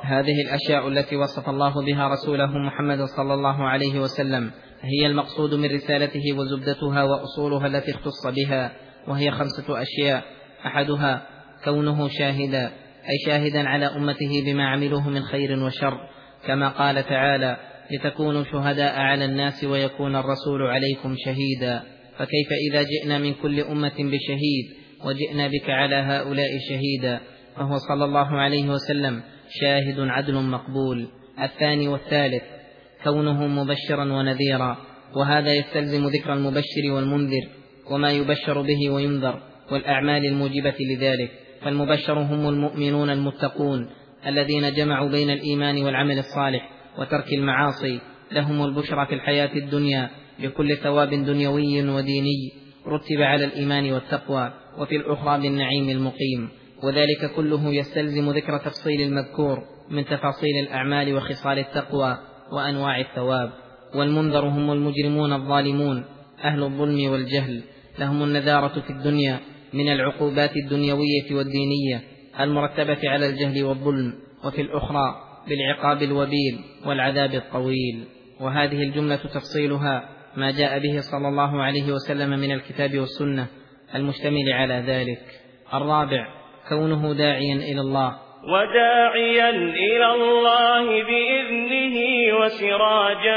هذه الأشياء التي وصف الله بها رسوله محمد صلى الله عليه وسلم هي المقصود من رسالته وزبدتها وأصولها التي اختص بها، وهي خمسة أشياء: أحدها كونه شاهدا، أي شاهدا على أمته بما عملوه من خير وشر، كما قال تعالى: لتكونوا شهداء على الناس ويكون الرسول عليكم شهيدا. فكيف إذا جئنا من كل أمة بشهيد وجئنا بك على هؤلاء شهيدا؟ فهو صلى الله عليه وسلم شاهد عدل مقبول. الثاني والثالث كونه مبشرا ونذيرا، وهذا يستلزم ذكر المبشر والمنذر وما يبشر به وينذر والأعمال الموجبة لذلك. فالمبشر هم المؤمنون المتقون الذين جمعوا بين الإيمان والعمل الصالح وترك المعاصي، لهم البشرى في الحياة الدنيا بكل ثواب دنيوي وديني رتب على الإيمان والتقوى، وفي الأخرى بالنعيم المقيم. وذلك كله يستلزم ذكر تفصيل المذكور من تفاصيل الأعمال وخصال التقوى وأنواع الثواب. والمنذر هم المجرمون الظالمون أهل الظلم والجهل، لهم النذارة في الدنيا من العقوبات الدنيوية والدينية المرتبة على الجهل والظلم، وفي الأخرى بالعقاب الوبيل والعذاب الطويل. وهذه الجملة تفصيلها ما جاء به صلى الله عليه وسلم من الكتاب والسنة المشتمل على ذلك. الرابع كونه داعيا إلى الله، وداعيا إلى الله بإذنه وسراجا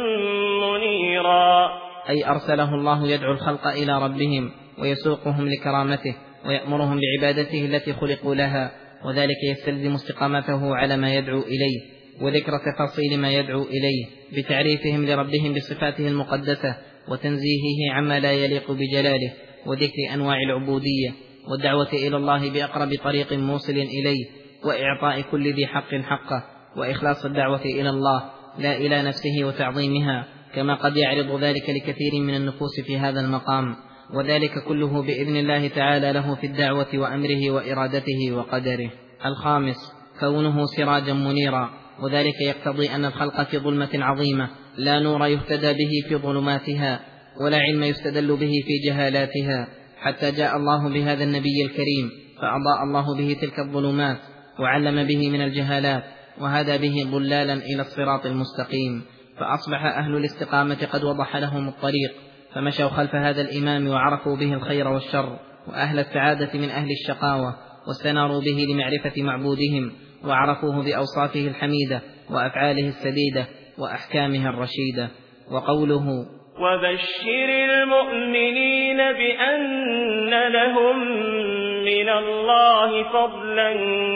منيرا، أي أرسله الله يدعو الخلق إلى ربهم ويسوقهم لكرامته ويأمرهم بعبادته التي خلقوا لها، وذلك يستلزم استقامته على ما يدعو إليه وذكر تفاصيل ما يدعو إليه بتعريفهم لربهم بصفاته المقدسة وتنزيهه عما لا يليق بجلاله، وذكر أنواع العبودية والدعوة إلى الله بأقرب طريق موصل إليه، وإعطاء كل ذي حق حقه، وإخلاص الدعوة إلى الله لا إلى نفسه وتعظيمها، كما قد يعرض ذلك لكثير من النفوس في هذا المقام. وذلك كله بإذن الله تعالى له في الدعوة وأمره وإرادته وقدره. الخامس كونه سراجا منيرا، وذلك يقتضي أن الخلق في ظلمة عظيمة لا نور يهتدى به في ظلماتها، ولا علم يستدل به في جهالاتها، حتى جاء الله بهذا النبي الكريم فأضاء الله به تلك الظلمات وعلم به من الجهالات، وهدى به ضلالا إلى الصراط المستقيم. فأصبح أهل الاستقامة قد وضح لهم الطريق، فمشوا خلف هذا الإمام وعرفوا به الخير والشر، وأهل السعادة من أهل الشقاوة واستناروا به لمعرفة معبودهم، وعرفوه بأوصافه الحميدة وأفعاله السديدة وأحكامه الرشيدة. وقوله وبشر المؤمنين بأن لهم من الله فضلا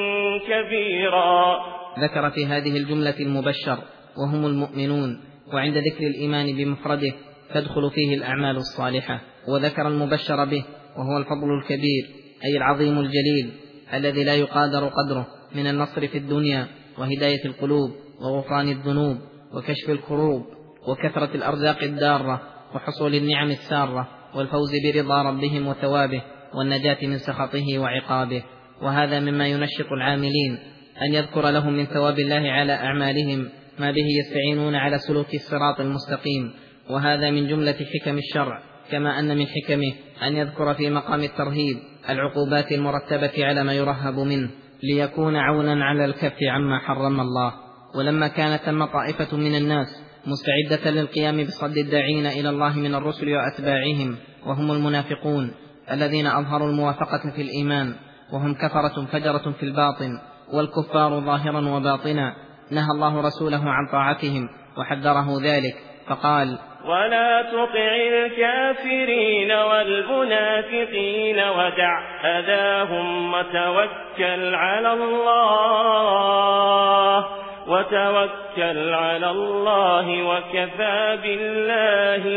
كبيرا، ذكر في هذه الجملة المبشر وهم المؤمنون، وعند ذكر الإيمان بمفرده تدخل فيه الأعمال الصالحة. وذكر المبشر به وهو الفضل الكبير، أي العظيم الجليل الذي لا يقادر قدره، من النصر في الدنيا وهداية القلوب وغفران الذنوب وكشف الكروب وكثرة الأرزاق الدارة وحصول النعم السارة والفوز برضا ربهم وثوابه والنجاة من سخطه وعقابه. وهذا مما ينشط العاملين أن يذكر لهم من ثواب الله على أعمالهم ما به يستعينون على سلوك الصراط المستقيم، وهذا من جملة حكم الشرع، كما أن من حكمه أن يذكر في مقام الترهيب العقوبات المرتبة على ما يرهب منه، ليكون عونا على الكف عما حرم الله. ولما كانت ثم طائفة من الناس مستعدة للقيام بصد الداعين إلى الله من الرسل وأتباعهم، وهم المنافقون الذين أظهروا الموافقة في الإيمان، وهم كفرة فجرة في الباطن والكفار ظاهرا وباطنا، نهى الله رسوله عن طاعتهم وحذره ذلك فقال: ولا تطع الكافرين والمنافقين ودع أذاهم وتوكل على الله وتوكل على الله وكفى بالله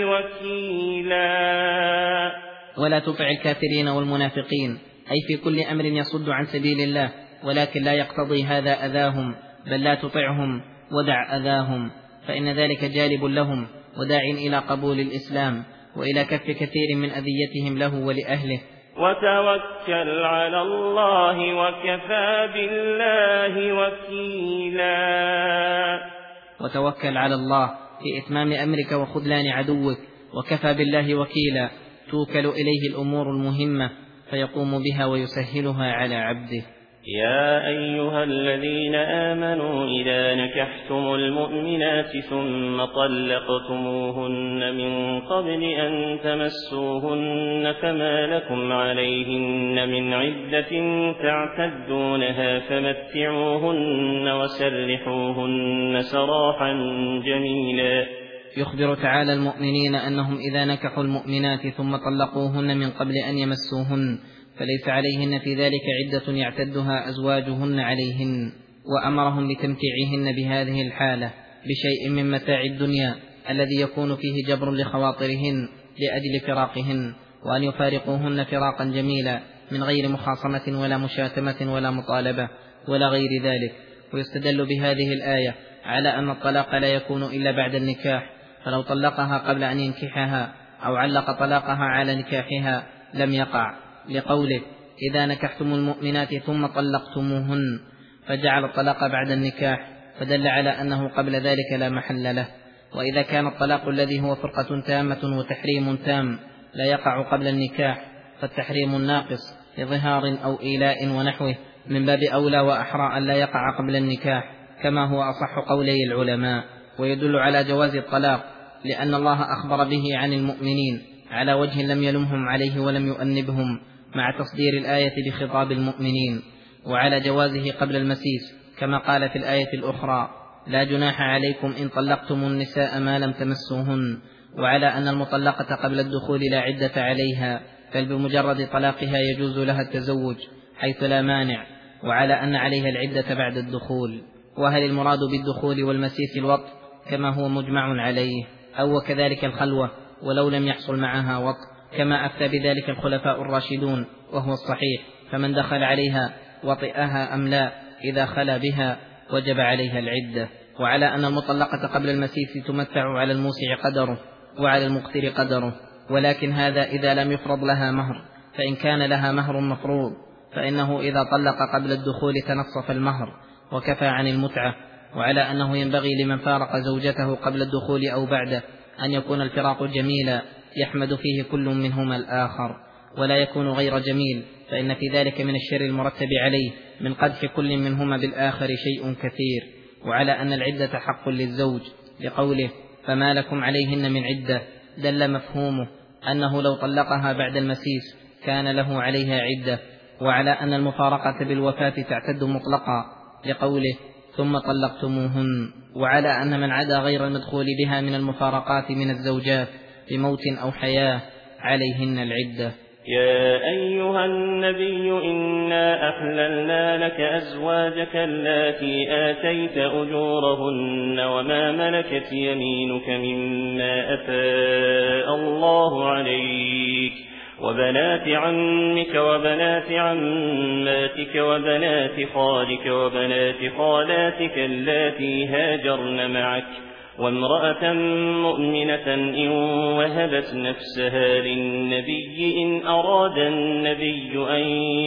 وكيلا. ولا تطع الكافرين والمنافقين، أي في كل أمر يصد عن سبيل الله، ولكن لا يقتضي هذا أذاهم، بل لا تطعهم ودع أذاهم، فإن ذلك جالب لهم وداع إلى قبول الإسلام وإلى كف كثير من أذيتهم له ولأهله. وتوكل على الله وكفى بالله وكيلا. وتوكل على الله في إتمام أمرك وخذلان عدوك، وكفى بالله وكيلا، توكل إليه الأمور المهمة فيقوم بها ويسهلها على عبده. يا أيها الذين آمنوا إذا نكحتم المؤمنات ثم طلقتموهن من قبل أن تمسوهن فما لكم عليهن من عدة تعتدونها فمتعوهن وسرحوهن سراحا جميلا. يخبر تعالى المؤمنين أنهم إذا نكحوا المؤمنات ثم طلقوهن من قبل أن يمسوهن فليس عليهن في ذلك عدة يعتدها أزواجهن عليهن، وأمرهم بتمتيعهن بهذه الحالة بشيء من متاع الدنيا الذي يكون فيه جبر لخواطرهن لأجل فراقهن، وأن يفارقوهن فراقا جميلا من غير مخاصمة ولا مشاتمة ولا مطالبة ولا غير ذلك. ويستدل بهذه الآية على أن الطلاق لا يكون إلا بعد النكاح، فلو طلقها قبل أن ينكحها أو علق طلاقها على نكاحها لم يقع، لقوله إذا نكحتم المؤمنات ثم طلقتموهن، فجعل الطلاق بعد النكاح، فدل على أنه قبل ذلك لا محل له. وإذا كان الطلاق الذي هو فرقة تامة وتحريم تام لا يقع قبل النكاح، فالتحريم الناقص لظهار أو إيلاء ونحوه من باب أولى وأحرى أن لا يقع قبل النكاح، كما هو أصح قولي العلماء. ويدل على جواز الطلاق لأن الله أخبر به عن المؤمنين على وجه لم يلمهم عليه ولم يؤنبهم، مع تصدير الآية بخطاب المؤمنين، وعلى جوازه قبل المسيس كما قال في الآية الأخرى لا جناح عليكم إن طلقتم النساء ما لم تمسوهن، وعلى أن المطلقة قبل الدخول لا عدة عليها بل بمجرد طلاقها يجوز لها التزوج حيث لا مانع، وعلى أن عليها العدة بعد الدخول. وهل المراد بالدخول والمسيس الوط كما هو مجمع عليه، أو كذلك الخلوة ولو لم يحصل معها وط، كما أفتى بذلك الخلفاء الراشدون وهو الصحيح، فمن دخل عليها وطئها أم لا إذا خلا بها وجب عليها العدة. وعلى أن المطلقة قبل المسيس تمتع على الموسع قدره وعلى المقتر قدره، ولكن هذا إذا لم يفرض لها مهر، فإن كان لها مهر مفروض فإنه إذا طلق قبل الدخول تنصف المهر وكفى عن المتعة. وعلى أنه ينبغي لمن فارق زوجته قبل الدخول أو بعده أن يكون الفراق جميلا يحمد فيه كل منهما الآخر، ولا يكون غير جميل، فإن في ذلك من الشر المرتب عليه من قدح كل منهما بالآخر شيء كثير. وعلى أن العدة حق للزوج لقوله فما لكم عليهن من عدة، دل مفهومه أنه لو طلقها بعد المسيس كان له عليها عدة. وعلى أن المفارقة بالوفاة تعتد مطلقا لقوله ثم طلقتموهن. وعلى أن من عدا غير المدخول بها من المفارقات من الزوجات بموت أو حياة عليهن العدة. يا أيها النبي إنا أحللنا لك أزواجك اللاتي آتيت أجورهن وما ملكت يمينك مما أفاء الله عليك، وبنات عمك وبنات عماتك وبنات خالك وبنات خالاتك اللاتي هاجرن معك، وامرأة مؤمنة إن وهبت نفسها للنبي إن أراد النبي أن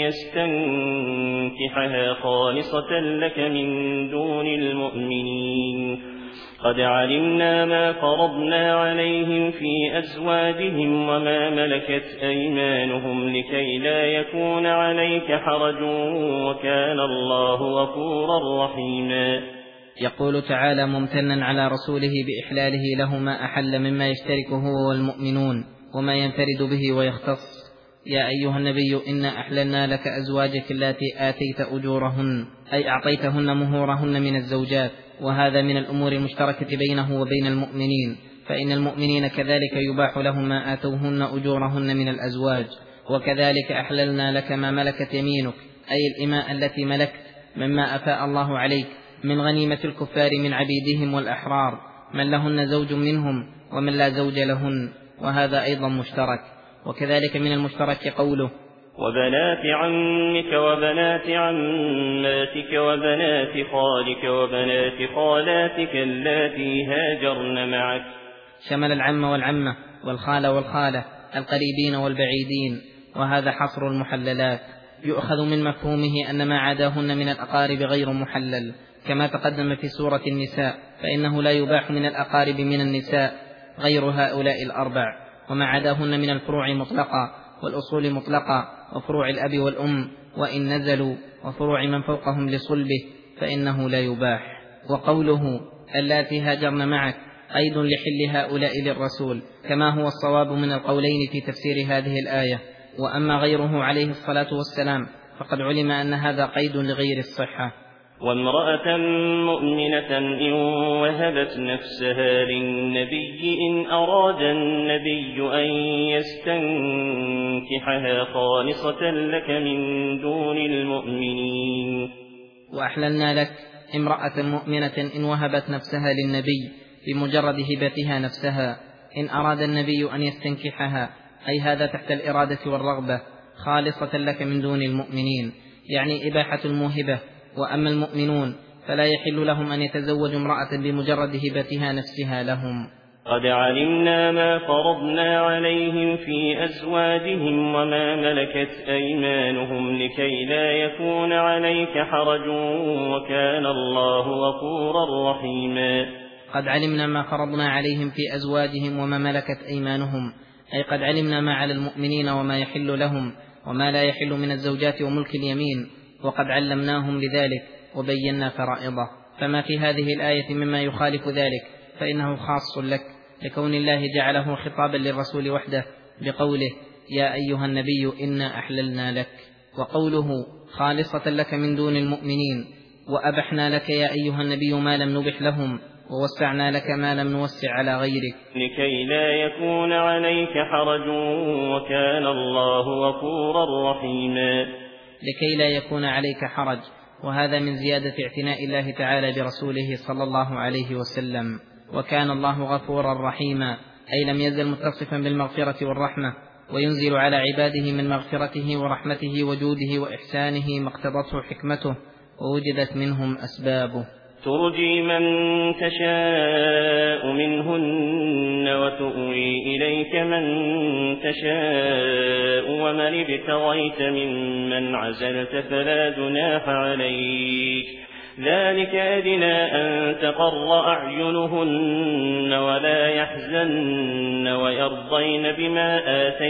يستنكحها خالصة لك من دون المؤمنين. قد علمنا ما فرضنا عليهم في أزواجهم وما ملكت أيمانهم لكي لا يكون عليك حرج وكان الله غفورا رحيما. يقول تعالى ممتنا على رسوله بإحلاله له ما أحل مما يشترك هو والمؤمنون وما ينفرد به ويختص. يا أيها النبي إنا أحللنا لك أزواجك اللاتي آتيت أجورهن، أي أعطيتهن مهورهن من الزوجات، وهذا من الأمور المشتركة بينه وبين المؤمنين، فإن المؤمنين كذلك يباح لهم ما آتوهن أجورهن من الأزواج. وكذلك أحللنا لك ما ملكت يمينك، أي الإماء التي ملكت مما أفاء الله عليك من غنيمة الكفار من عبيدهم والأحرار، من لهن زوج منهم ومن لا زوج لهن، وهذا أيضا مشترك. وكذلك من المشترك قوله وبنات عمك وبنات عماتك وبنات خالك وبنات خالاتك اللاتي هاجرن معك، شمل العم والعمة والخال والخالة القريبين والبعيدين، وهذا حصر المحللات. يؤخذ من مفهومه أن ما عداهن من الأقارب غير محلل، كما تقدم في سورة النساء، فإنه لا يباح من الأقارب من النساء غير هؤلاء الأربع، وما عداهن من الفروع مطلقا والأصول مطلقا وفروع الأب والأم وإن نزلوا وفروع من فوقهم لصلبه فإنه لا يباح. وقوله اللاتي هاجرن معك قيد لحل هؤلاء للرسول، كما هو الصواب من القولين في تفسير هذه الآية. وأما غيره عليه الصلاة والسلام فقد علم أن هذا قيد لغير الصحة. وامرأة مؤمنة إن وهبت نفسها للنبي إن أراد النبي أن يستنكحها خالصة لك من دون المؤمنين. وأحللنا لك امرأة مؤمنة إن وهبت نفسها للنبي بمجرد هبتها نفسها إن أراد النبي أن يستنكحها، أي هذا تحت الإرادة والرغبة، خالصة لك من دون المؤمنين، يعني إباحة الموهبة. وأما المؤمنون فلا يحل لهم أن يتزوجوا امرأة بمجرد هبتها نفسها لهم. قد علمنا ما فرضنا عليهم في أزواجهم وما ملكت أيمانهم لكي لا يكون عليك حرج وكان الله غفورا رحيما. قد علمنا ما فرضنا عليهم في أزواجهم وما ملكت أيمانهم، أي قد علمنا ما على المؤمنين وما يحل لهم وما لا يحل من الزوجات وملك اليمين، وقد علمناهم بذلك وبينا فرائضه. فما في هذه الآية مما يخالف ذلك فإنه خاص لك، لكون الله جعله خطابا للرسول وحده بقوله يا أيها النبي إنا أحللنا لك. وقوله خالصة لك من دون المؤمنين، وأبحنا لك يا أيها النبي ما لم نبح لهم، ووسعنا لك ما لم نوسع على غيرك، لكي لا يكون عليك حرج وكان الله غفورا رحيما. لكي لا يكون عليك حرج، وهذا من زيادة اعتناء الله تعالى برسوله صلى الله عليه وسلم. وكان الله غفورا رحيما، أي لم يزل متصفا بالمغفرة والرحمة، وينزل على عباده من مغفرته ورحمته وجوده وإحسانه ما اقتضته حكمته ووجدت منهم أسبابه. ترجي من تشاء منهن وتؤوي إليك من تشاء ومن ابتغيت ممن عزلت فلا جناح عليك، ذلك أدنى أن تقر أعينهن ولا يحزن ويرضين بما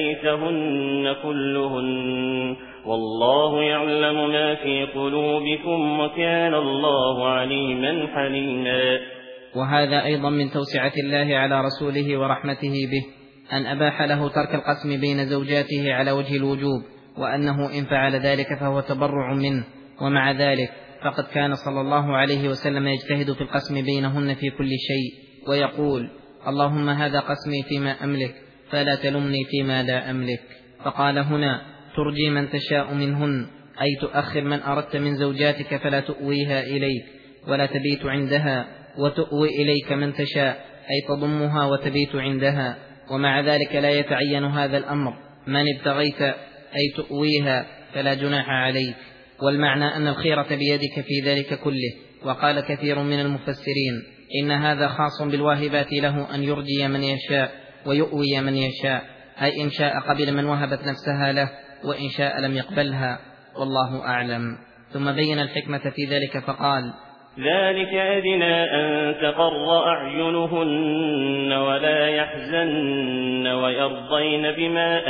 آتيتهن كلهن، والله يعلم ما في قلوبكم وكان الله عليما حليما. وهذا أيضا من توسعة الله على رسوله ورحمته به أن أباح له ترك القسم بين زوجاته على وجه الوجوب، وأنه إن فعل ذلك فهو تبرع منه. ومع ذلك فقد كان صلى الله عليه وسلم يجتهد في القسم بينهن في كل شيء، ويقول اللهم هذا قسمي فيما أملك فلا تلمني فيما لا أملك. فقال هنا ترجي من تشاء منهن، أي تؤخر من أردت من زوجاتك فلا تؤويها إليك ولا تبيت عندها، وتؤوي إليك من تشاء أي تضمها وتبيت عندها. ومع ذلك لا يتعين هذا الأمر من ابتغيت أي تؤويها فلا جناح عليك، والمعنى أن الخيرة بيدك في ذلك كله. وقال كثير من المفسرين إن هذا خاص بالواهبات له أن يرجي من يشاء ويؤوي من يشاء، أي إن شاء قبل من وهبت نفسها له وإن شاء لم يقبلها، والله أعلم. ثم بين الحكمة في ذلك فقال ذلك أدنى أن تقر أعينهن ولا يحزن ويرضين بما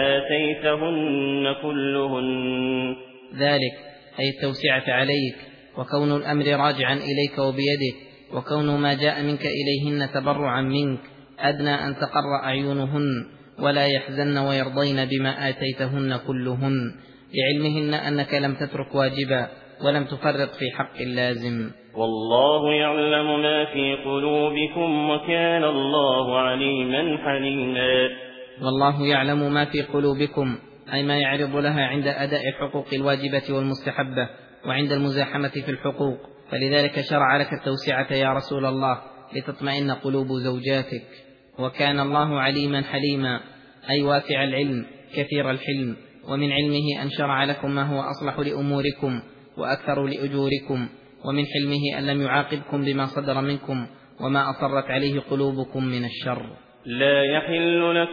آتيتهن كلهن. ذلك أي التوسعة عليك، وكون الأمر راجعا إليك وبيدك، وكون ما جاء منك إليهن تبرعا منك أدنى أن تقر أعينهن ولا يحزن ويرضين بما آتيتهن كلهن، لعلمهن أنك لم تترك واجبا ولم تفرط في حق اللازم. والله يعلم ما في قلوبكم وكان الله عليما حليما. والله يعلم ما في قلوبكم، أي ما يعرض لها عند أداء الحقوق الواجبة والمستحبة وعند المزاحمة في الحقوق، فلذلك شرع لك التوسعة يا رسول الله لتطمئن قلوب زوجاتك. وكان الله عليما حليما، أي واسع العلم كثير الحلم، ومن علمه أن شرع لكم ما هو أصلح لأموركم وأكثر لأجوركم، ومن حلمه أن لم يعاقبكم بما صدر منكم وما أصرت عليه قلوبكم من الشر. لا يحل لك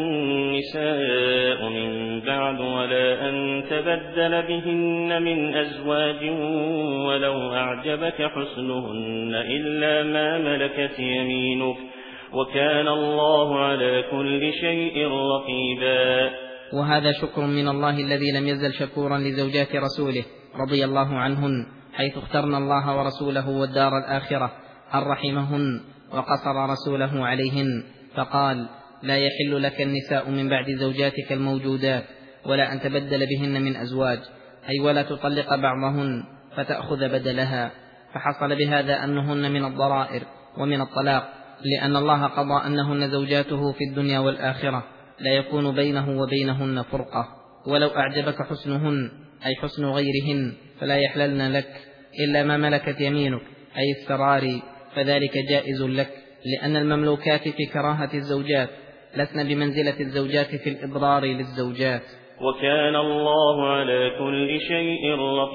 النساء من بعد ولا أن تبدل بهن من أزواج ولو أعجبك حسنهن إلا ما ملكت يمينك وكان الله على كل شيء رقيبا. وهذا شكر من الله الذي لم يزل شكورا لزوجات رسوله رضي الله عنهن، حيث اخترن الله ورسوله والدار الآخرة أن رحمهن وقصر رسوله عليهن، فقال: لا يحل لك النساء من بعد زوجاتك الموجودات، ولا أن تبدل بهن من أزواج، أي ولا تطلق بعضهن فتأخذ بدلها. فحصل بهذا أنهن من الضرائر ومن الطلاق، لأن الله قضى أنهن زوجاته في الدنيا والآخرة، لا يكون بينه وبينهن فرقة. ولو أعجبك حسنهن أي حسن غيرهن فلا يحللن لك إلا ما ملكت يمينك أي السراري، فذلك جائز لك، لأن المملوكات في كراهة الزوجات لسن بمنزلة الزوجات في الإضرار للزوجات. وكان الله على كل شيء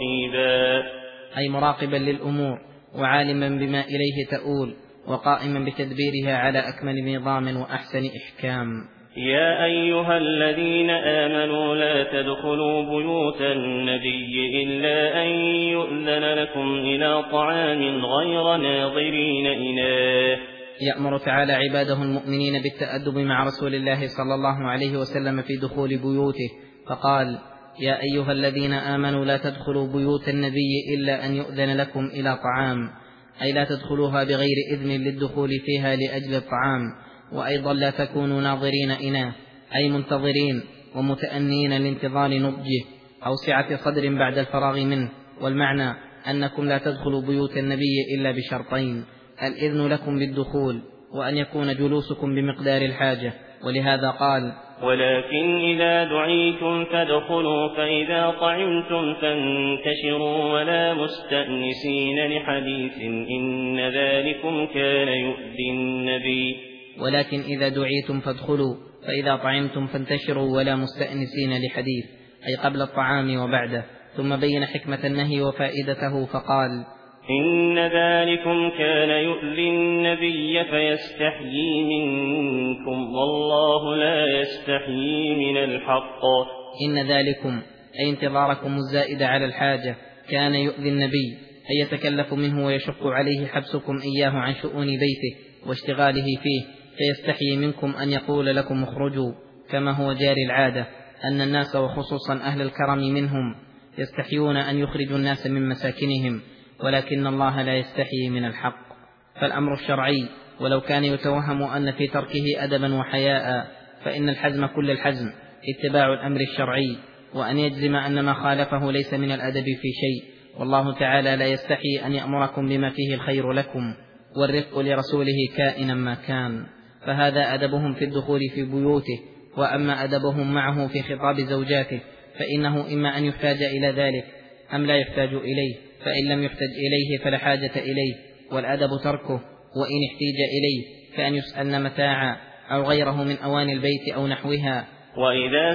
رقيبا، أي مراقبا للأمور وعالما بما إليه تؤول، وقائما بتدبيرها على أكمل نظام وأحسن إحكام. يا أيها الذين آمنوا لا تدخلوا بيوت النبي إلا أن يؤذن لكم إلى طعام غير ناظرين إناه. يأمر تعالى عباده المؤمنين بالتأدب مع رسول الله صلى الله عليه وسلم في دخول بيوته، فقال: يا أيها الذين آمنوا لا تدخلوا بيوت النبي إلا أن يؤذن لكم إلى طعام، أي لا تدخلوها بغير إذن للدخول فيها لأجل الطعام. وأيضا لا تكونوا ناظرين إناه، أي منتظرين ومتأنين لانتظار نضجه أو سعة صدر بعد الفراغ منه. والمعنى أنكم لا تدخلوا بيوت النبي إلا بشرطين: الإذن لكم بالدخول، وأن يكون جلوسكم بمقدار الحاجة. ولهذا قال: ولكن إذا دعيتم فادخلوا فإذا طعمتم فانتشروا ولا مستأنسين لحديث إن ذلكم كان يؤذي النبي. ولكن إذا دعيتم فادخلوا فإذا طعمتم فانتشروا ولا مستأنسين لحديث، أي قبل الطعام وبعده. ثم بين حكمة النهي وفائدته فقال: إن ذلكم كان يؤذي النبي فيستحيي منكم والله لا يستحيي من الحق. إن ذلكم أي انتظاركم الزائد على الحاجة كان يؤذي النبي، أي يتكلف منه ويشق عليه حبسكم إياه عن شؤون بيته واشتغاله فيه، فيستحيي منكم أن يقول لكم اخرجوا، كما هو جاري العادة أن الناس وخصوصا أهل الكرم منهم يستحيون أن يخرجوا الناس من مساكنهم، ولكن الله لا يستحيي من الحق. فالأمر الشرعي ولو كان يتوهم أن في تركه أدبا وحياء، فإن الحزم كل الحزم اتباع الأمر الشرعي، وأن يجزم أن ما خالفه ليس من الأدب في شيء. والله تعالى لا يستحيي أن يأمركم بما فيه الخير لكم والرفق لرسوله كائنا ما كان. فهذا أدبهم في الدخول في بيوته. وأما أدبهم معه في خطاب زوجاته فإنه إما أن يحتاج إلى ذلك أم لا يحتاج إليه، فإن لم يحتاج إليه فلا حاجة إليه، والأدب تركه، وإن احتاج إليه كأن يسألن متاعا أو غيره من أواني البيت أو نحوها. وإذا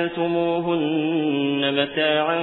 سألتموهن متاعا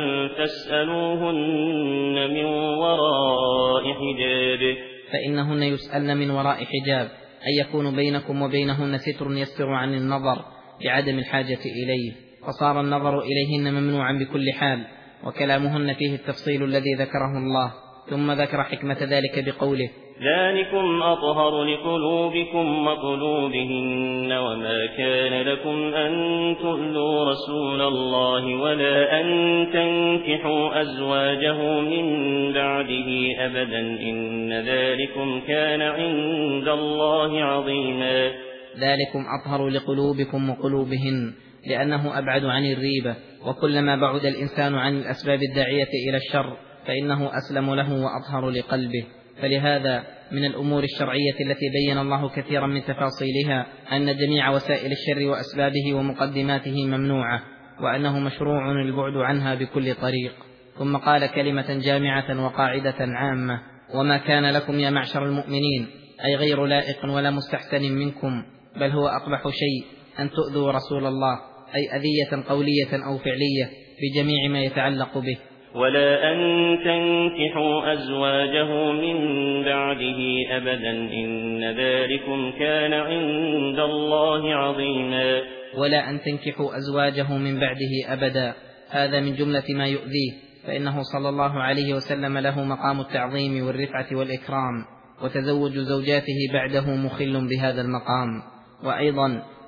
فاسألوهن من وراء حجاب، فإنهن يسألن من وراء حجاب، أن يكون بينكم وبينهن ستر يستر عن النظر لعدم الحاجة إليه، فصار النظر إليهن ممنوعا بكل حال. وكلامهن فيه التفصيل الذي ذكره الله، ثم ذكر حكمة ذلك بقوله: ذلكم أطهر لقلوبكم وقلوبهن وما كان لكم أن تؤذوا رسول الله ولا أن تنكحوا أزواجه من بعده أبدا إن ذلكم كان عند الله عظيما. ذلكم أطهر لقلوبكم وقلوبهن، لأنه أبعد عن الريبة، وكلما بعد الإنسان عن الأسباب الداعية إلى الشر فإنه أسلم له وأطهر لقلبه. فلهذا من الأمور الشرعية التي بين الله كثيرا من تفاصيلها أن جميع وسائل الشر وأسبابه ومقدماته ممنوعة، وأنه مشروع البعد عنها بكل طريق. ثم قال كلمة جامعة وقاعدة عامة: وما كان لكم يا معشر المؤمنين، أي غير لائق ولا مستحسن منكم، بل هو أقبح شيء أن تؤذوا رسول الله، أي أذية قولية أو فعلية بجميع ما يتعلق به. ولا أن تنكحوا أزواجه من بعده أبدا إن ذلكم كان عند الله عظيما. ولا أن تنكحوا أزواجه من بعده أبدا، هذا من جملة ما يؤذيه، فإنه صلى الله عليه وسلم له مقام التعظيم والرفعة والإكرام، وتزوج زوجاته بعده مخل بهذا المقام. وأيضا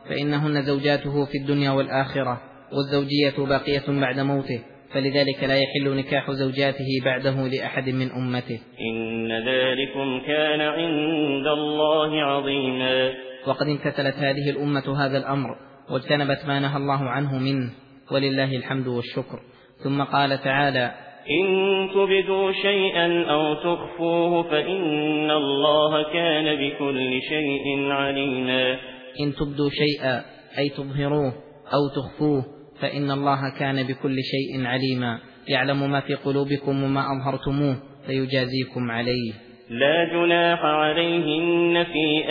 فإنهن زوجاته في الدنيا والآخرة، والزوجية باقية بعد موته، فلذلك لا يحل نكاح زوجاته بعده لأحد من أمته. إن ذلكم كان عند الله عظيما. وقد امتثلت هذه الأمة هذا الأمر واجتنبت ما نهى الله عنه منه، ولله الحمد والشكر. ثم قال تعالى: إن تبدوا شيئا أو تخفوه فإن الله كان بكل شيء عليما. إن تبدوا شيئا أي تظهروه أو تخفوه فإن الله كان بكل شيء عليما، يعلم ما في قلوبكم وما أظهرتموه فيجازيكم عليه. لا جناح عليهن في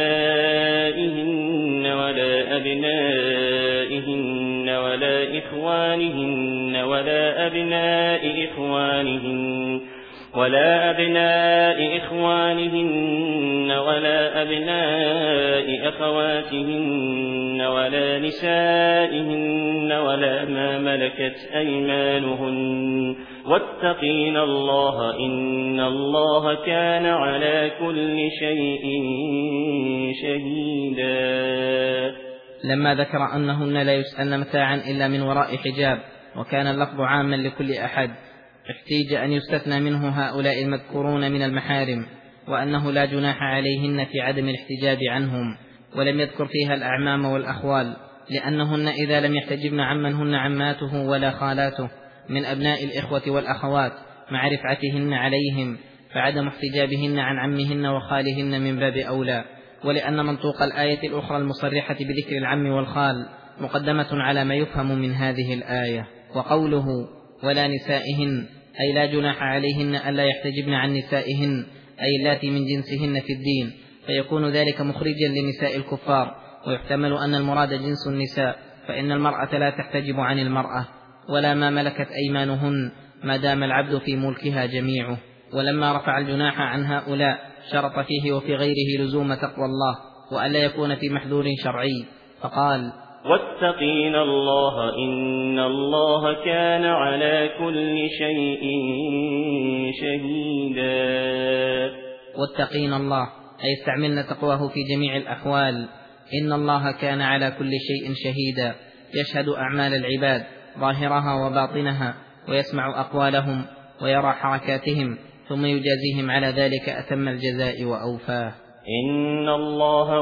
آبائهن ولا أبنائهن ولا إخوانهن ولا أبناء إخوانهن ولا أبناء إخوانهن ولا أبناء أخواتهن ولا نسائهن ولا ما ملكت أيمانهن، واتقين الله إن الله كان على كل شيء شهيدا. لما ذكر أنهن لا يسألن متاعا إلا من وراء حجاب، وكان اللفظ عاما لكل أحد، احتيج أن يستثنى منه هؤلاء المذكورون من المحارم، وأنه لا جناح عليهن في عدم الاحتجاب عنهم، ولم يذكر فيها الأعمام والأخوال، لأنهن إذا لم يحتجبن عمن هن عماته ولا خالاته من أبناء الإخوة والأخوات مع رفعتهن عليهم، فعدم احتجابهن عن عمهن وخالهن من باب أولى. ولأن منطوق الآية الأخرى المصرحة بذكر العم والخال مقدمة على ما يفهم من هذه الآية. وقوله ولا نسائهن أي لا جناح عليهن ألا يحتجبن عن نسائهن، أي اللاتي من جنسهن في الدين، فيكون ذلك مخرجا لنساء الكفار. ويحتمل أن المراد جنس النساء، فإن المرأة لا تحتجب عن المرأة ولا ما ملكت أيمانهن ما دام العبد في ملكها جميعه. ولما رفع الجناح عن هؤلاء شرط فيه وفي غيره لزوم تقوى الله وألا يكون في محذور شرعي، فقال: واتقين الله إن الله كان على كل شيء شهيدا. واتقين الله أي استعملنا تقواه في جميع الأحوال. إن الله كان على كل شيء شهيدا، يشهد أعمال العباد ظاهرها وباطنها، ويسمع أقوالهم ويرى حركاتهم، ثم يجازيهم على ذلك أتم الجزاء وأوفاه. إن الله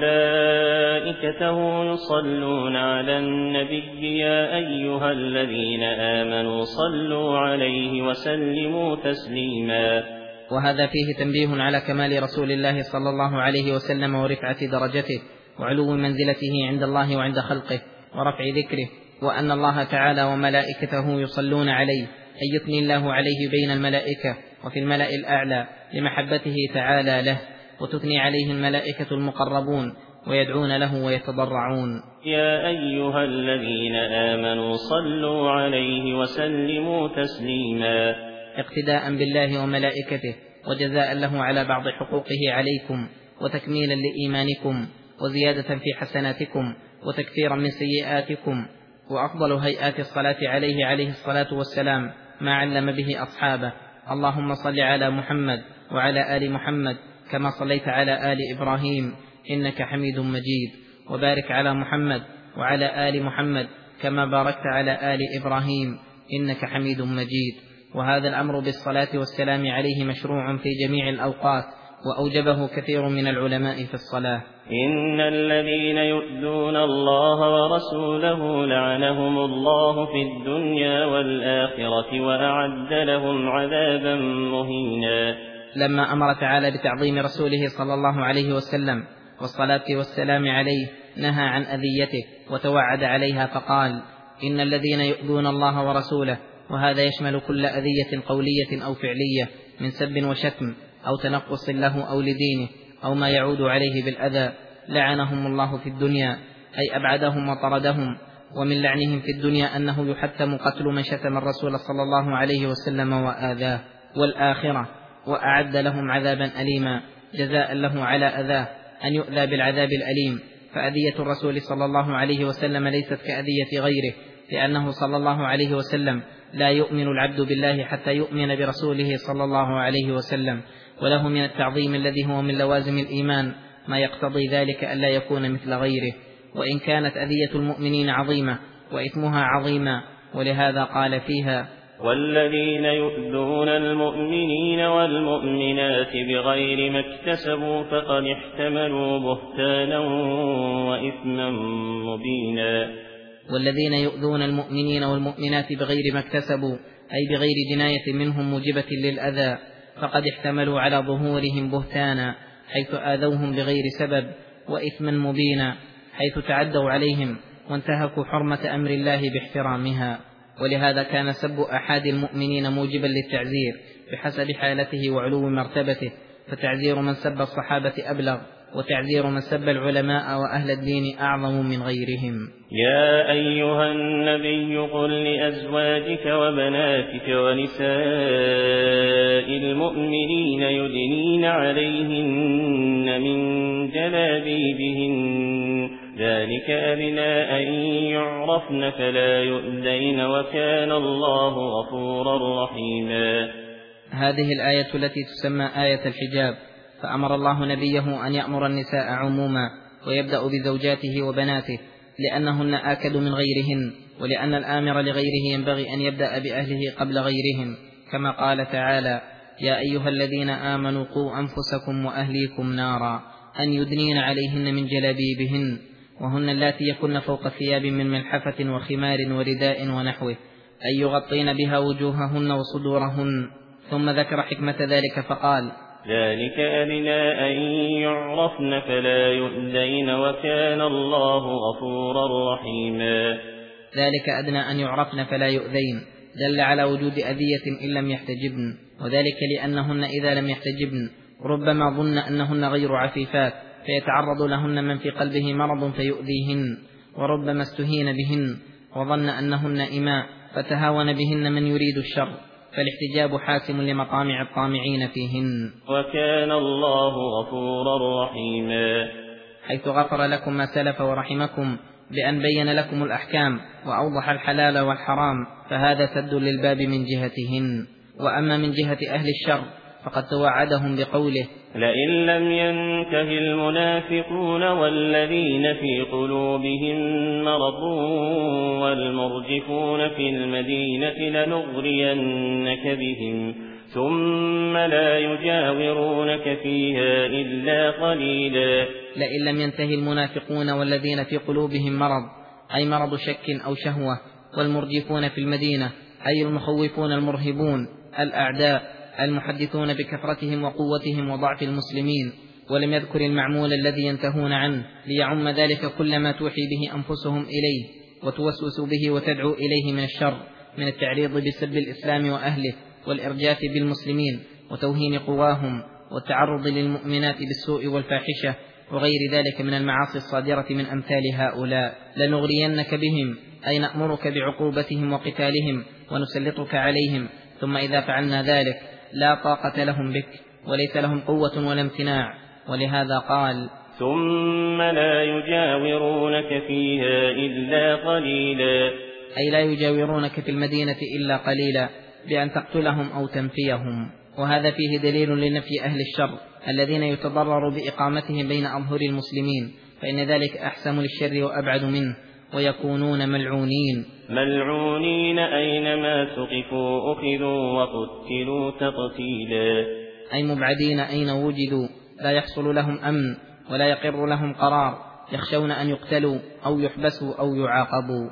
وملائكته يصلون على النبي يا أيها الذين آمنوا صلوا عليه وسلموا تسليما. وهذا فيه تنبيه على كمال رسول الله صلى الله عليه وسلم ورفعة درجته وعلو منزلته عند الله وعند خلقه ورفع ذكره، وأن الله تعالى وملائكته يصلون عليه، أي يثني الله عليه بين الملائكة وفي الملأ الأعلى لمحبته تعالى له، وتثني عليه الملائكة المقربون ويدعون له ويتضرعون. يا أيها الذين آمنوا صلوا عليه وسلموا تسليما. اقتداء بالله وملائكته وجزاء له على بعض حقوقه عليكم، وتكميلا لإيمانكم، وزيادة في حسناتكم، وتكفيرا من سيئاتكم. وأفضل هيئات الصلاة عليه عليه الصلاة والسلام ما علم به أصحابه: اللهم صل على محمد وعلى آل محمد كما صليت على آل إبراهيم إنك حميد مجيد، وبارك على محمد وعلى آل محمد كما باركت على آل إبراهيم إنك حميد مجيد. وهذا الأمر بالصلاة والسلام عليه مشروع في جميع الأوقات، وأوجبه كثير من العلماء في الصلاة. إن الذين يؤذون الله ورسوله لعنهم الله في الدنيا والآخرة وأعد لهم عذابا مهينا. لما أمر تعالى بتعظيم رسوله صلى الله عليه وسلم والصلاة والسلام عليه نهى عن أذيته وتوعد عليها، فقال: إن الذين يؤذون الله ورسوله، وهذا يشمل كل أذية قولية أو فعلية من سب وشتم أو تنقص له أو لدينه أو ما يعود عليه بالأذى، لعنهم الله في الدنيا، أي أبعدهم وطردهم. ومن لعنهم في الدنيا أنه يحتم قتل من شتم الرسول صلى الله عليه وسلم وآذاه، والآخرة وأعد لهم عذابا أليما جزاء له على أذاه أن يؤذى بالعذاب الأليم. فأذية الرسول صلى الله عليه وسلم ليست كأذية غيره، لأنه صلى الله عليه وسلم لا يؤمن العبد بالله حتى يؤمن برسوله صلى الله عليه وسلم، وله من التعظيم الذي هو من لوازم الإيمان ما يقتضي ذلك ألا يكون مثل غيره. وإن كانت أذية المؤمنين عظيمة وإثمها عظيما، ولهذا قال فيها: والذين يؤذون المؤمنين والمؤمنات بغير ما اكتسبوا فقد احتملوا بهتانا وإثما مبينا. والذين يؤذون المؤمنين والمؤمنات بغير ما اكتسبوا أي بغير جناية منهم موجبة للأذى، فقد احتملوا على ظهورهم بهتانا حيث آذوهم بغير سبب، وإثما مبينا حيث تعدوا عليهم وانتهكوا حرمة أمر الله باحترامها. ولهذا كان سب أحد المؤمنين موجبا للتعزير بحسب حالته وعلو مرتبته، فتعزير من سب الصحابة أبلغ، وتعزير من سب العلماء وأهل الدين أعظم من غيرهم. يا أيها النبي قل لأزواجك وبناتك ونساء المؤمنين يدنين عليهن من جلابيبهن ذلك أدنى أن يعرفن فلا يؤذين وكان الله غفورا رحيما. هذه الآية التي تسمى آية الحجاب، فأمر الله نبيه أن يأمر النساء عموما، ويبدأ بزوجاته وبناته لأنهن آكد من غيرهن، ولأن الآمر لغيره ينبغي أن يبدأ بأهله قبل غيرهم، كما قال تعالى: يا أيها الذين آمنوا قوا أنفسكم وأهليكم نارا أن يدنين عليهن من جلابيبهن، وهن اللاتي يكن فوق ثياب من ملحفة وخمار ورداء ونحوه، أن يغطين بها وجوههن وصدورهن. ثم ذكر حكمة ذلك فقال: ذلك أدنى أن يعرفن فلا يؤذين وكان الله غفورا رحيما. ذلك أدنى أن يعرفن فلا يؤذين دل على وجود أذية إن لم يحتجبن، وذلك لأنهن إذا لم يحتجبن ربما ظن أنهن غير عفيفات فيتعرض لهن من في قلبه مرض فيؤذيهن، وربما استهين بهن وظن أنهن إماء فتهاون بهن من يريد الشر، فالاحتجاب حاسم لمطامع الطامعين فيهن. وكان الله غفورا رحيما، حيث غفر لكم ما سلف ورحمكم بأن بين لكم الأحكام وأوضح الحلال والحرام، فهذا سد للباب من جهتهن. وأما من جهة أهل الشر فقد توعدهم بقوله: لئن لم ينته المنافقون والذين في قلوبهم مرض والمرجفون في المدينة لنغرينك بهم ثم لا يجاورونك فيها إلا قليلا. لئن لم ينته المنافقون والذين في قلوبهم مرض أي مرض شك أو شهوة، والمرجفون في المدينة أي المخوفون المرهبون الأعداء المحدثون بكثرتهم وقوتهم وضعف المسلمين، ولم يذكر المعمول الذي ينتهون عنه ليعم ذلك كل ما توحي به أنفسهم إليه وتوسوس به وتدعو إليه من الشر، من التعريض بسب الإسلام وأهله والإرجاف بالمسلمين وتوهين قواهم والتعرض للمؤمنات بالسوء والفاحشة وغير ذلك من المعاصي الصادرة من أمثال هؤلاء. لنغرينك بهم أي نأمرك بعقوبتهم وقتالهم ونسلطك عليهم، ثم إذا فعلنا ذلك لا طاقة لهم بك وليس لهم قوة ولا امتناع. ولهذا قال: ثم لا يجاورونك فيها إلا قليلا، أي لا يجاورونك في المدينة إلا قليلا، بأن تقتلهم أو تنفيهم. وهذا فيه دليل لنفي أهل الشر الذين يتضرر بإقامتهم بين أظهر المسلمين، فإن ذلك أحسم للشر وأبعد منه، ويكونون ملعونين ملعونين أينما ثقفوا أخذوا وقتلوا تقتيلا، أي مبعدين أين وجدوا، لا يحصل لهم أمن ولا يقر لهم قرار، يخشون أن يقتلوا أو يحبسوا أو يعاقبوا.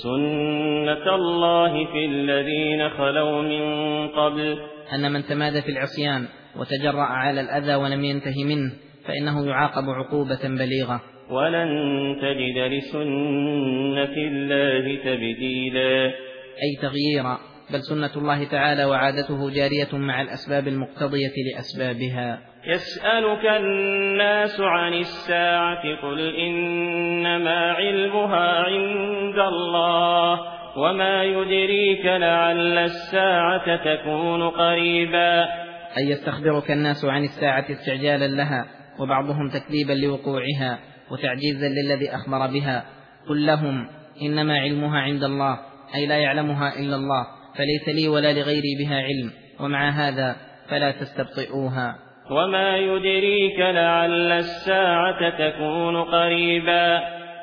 سنة الله في الذين خلوا من قبل، أن من تمادى في العصيان وتجرأ على الأذى ولم ينته منه فإنه يعاقب عقوبة بليغة. ولن تجد لسنة الله تبديلا، أي تغييرا، بل سنة الله تعالى وعادته جارية مع الأسباب المقتضية لأسبابها. يسألك الناس عن الساعة قل إنما علمها عند الله وما يدريك لعل الساعة تكون قريبا. أي يستخبرك الناس عن الساعة استعجالا لها وبعضهم تكذيبا لوقوعها وتعجيزا للذي أخبر بها. قل لهم إنما علمها عند الله، أي لا يعلمها إلا الله، فليس لي ولا لغيري بها علم، ومع هذا فلا تستبطئوها. وما يدريك لعل الساعة تكون قريبا،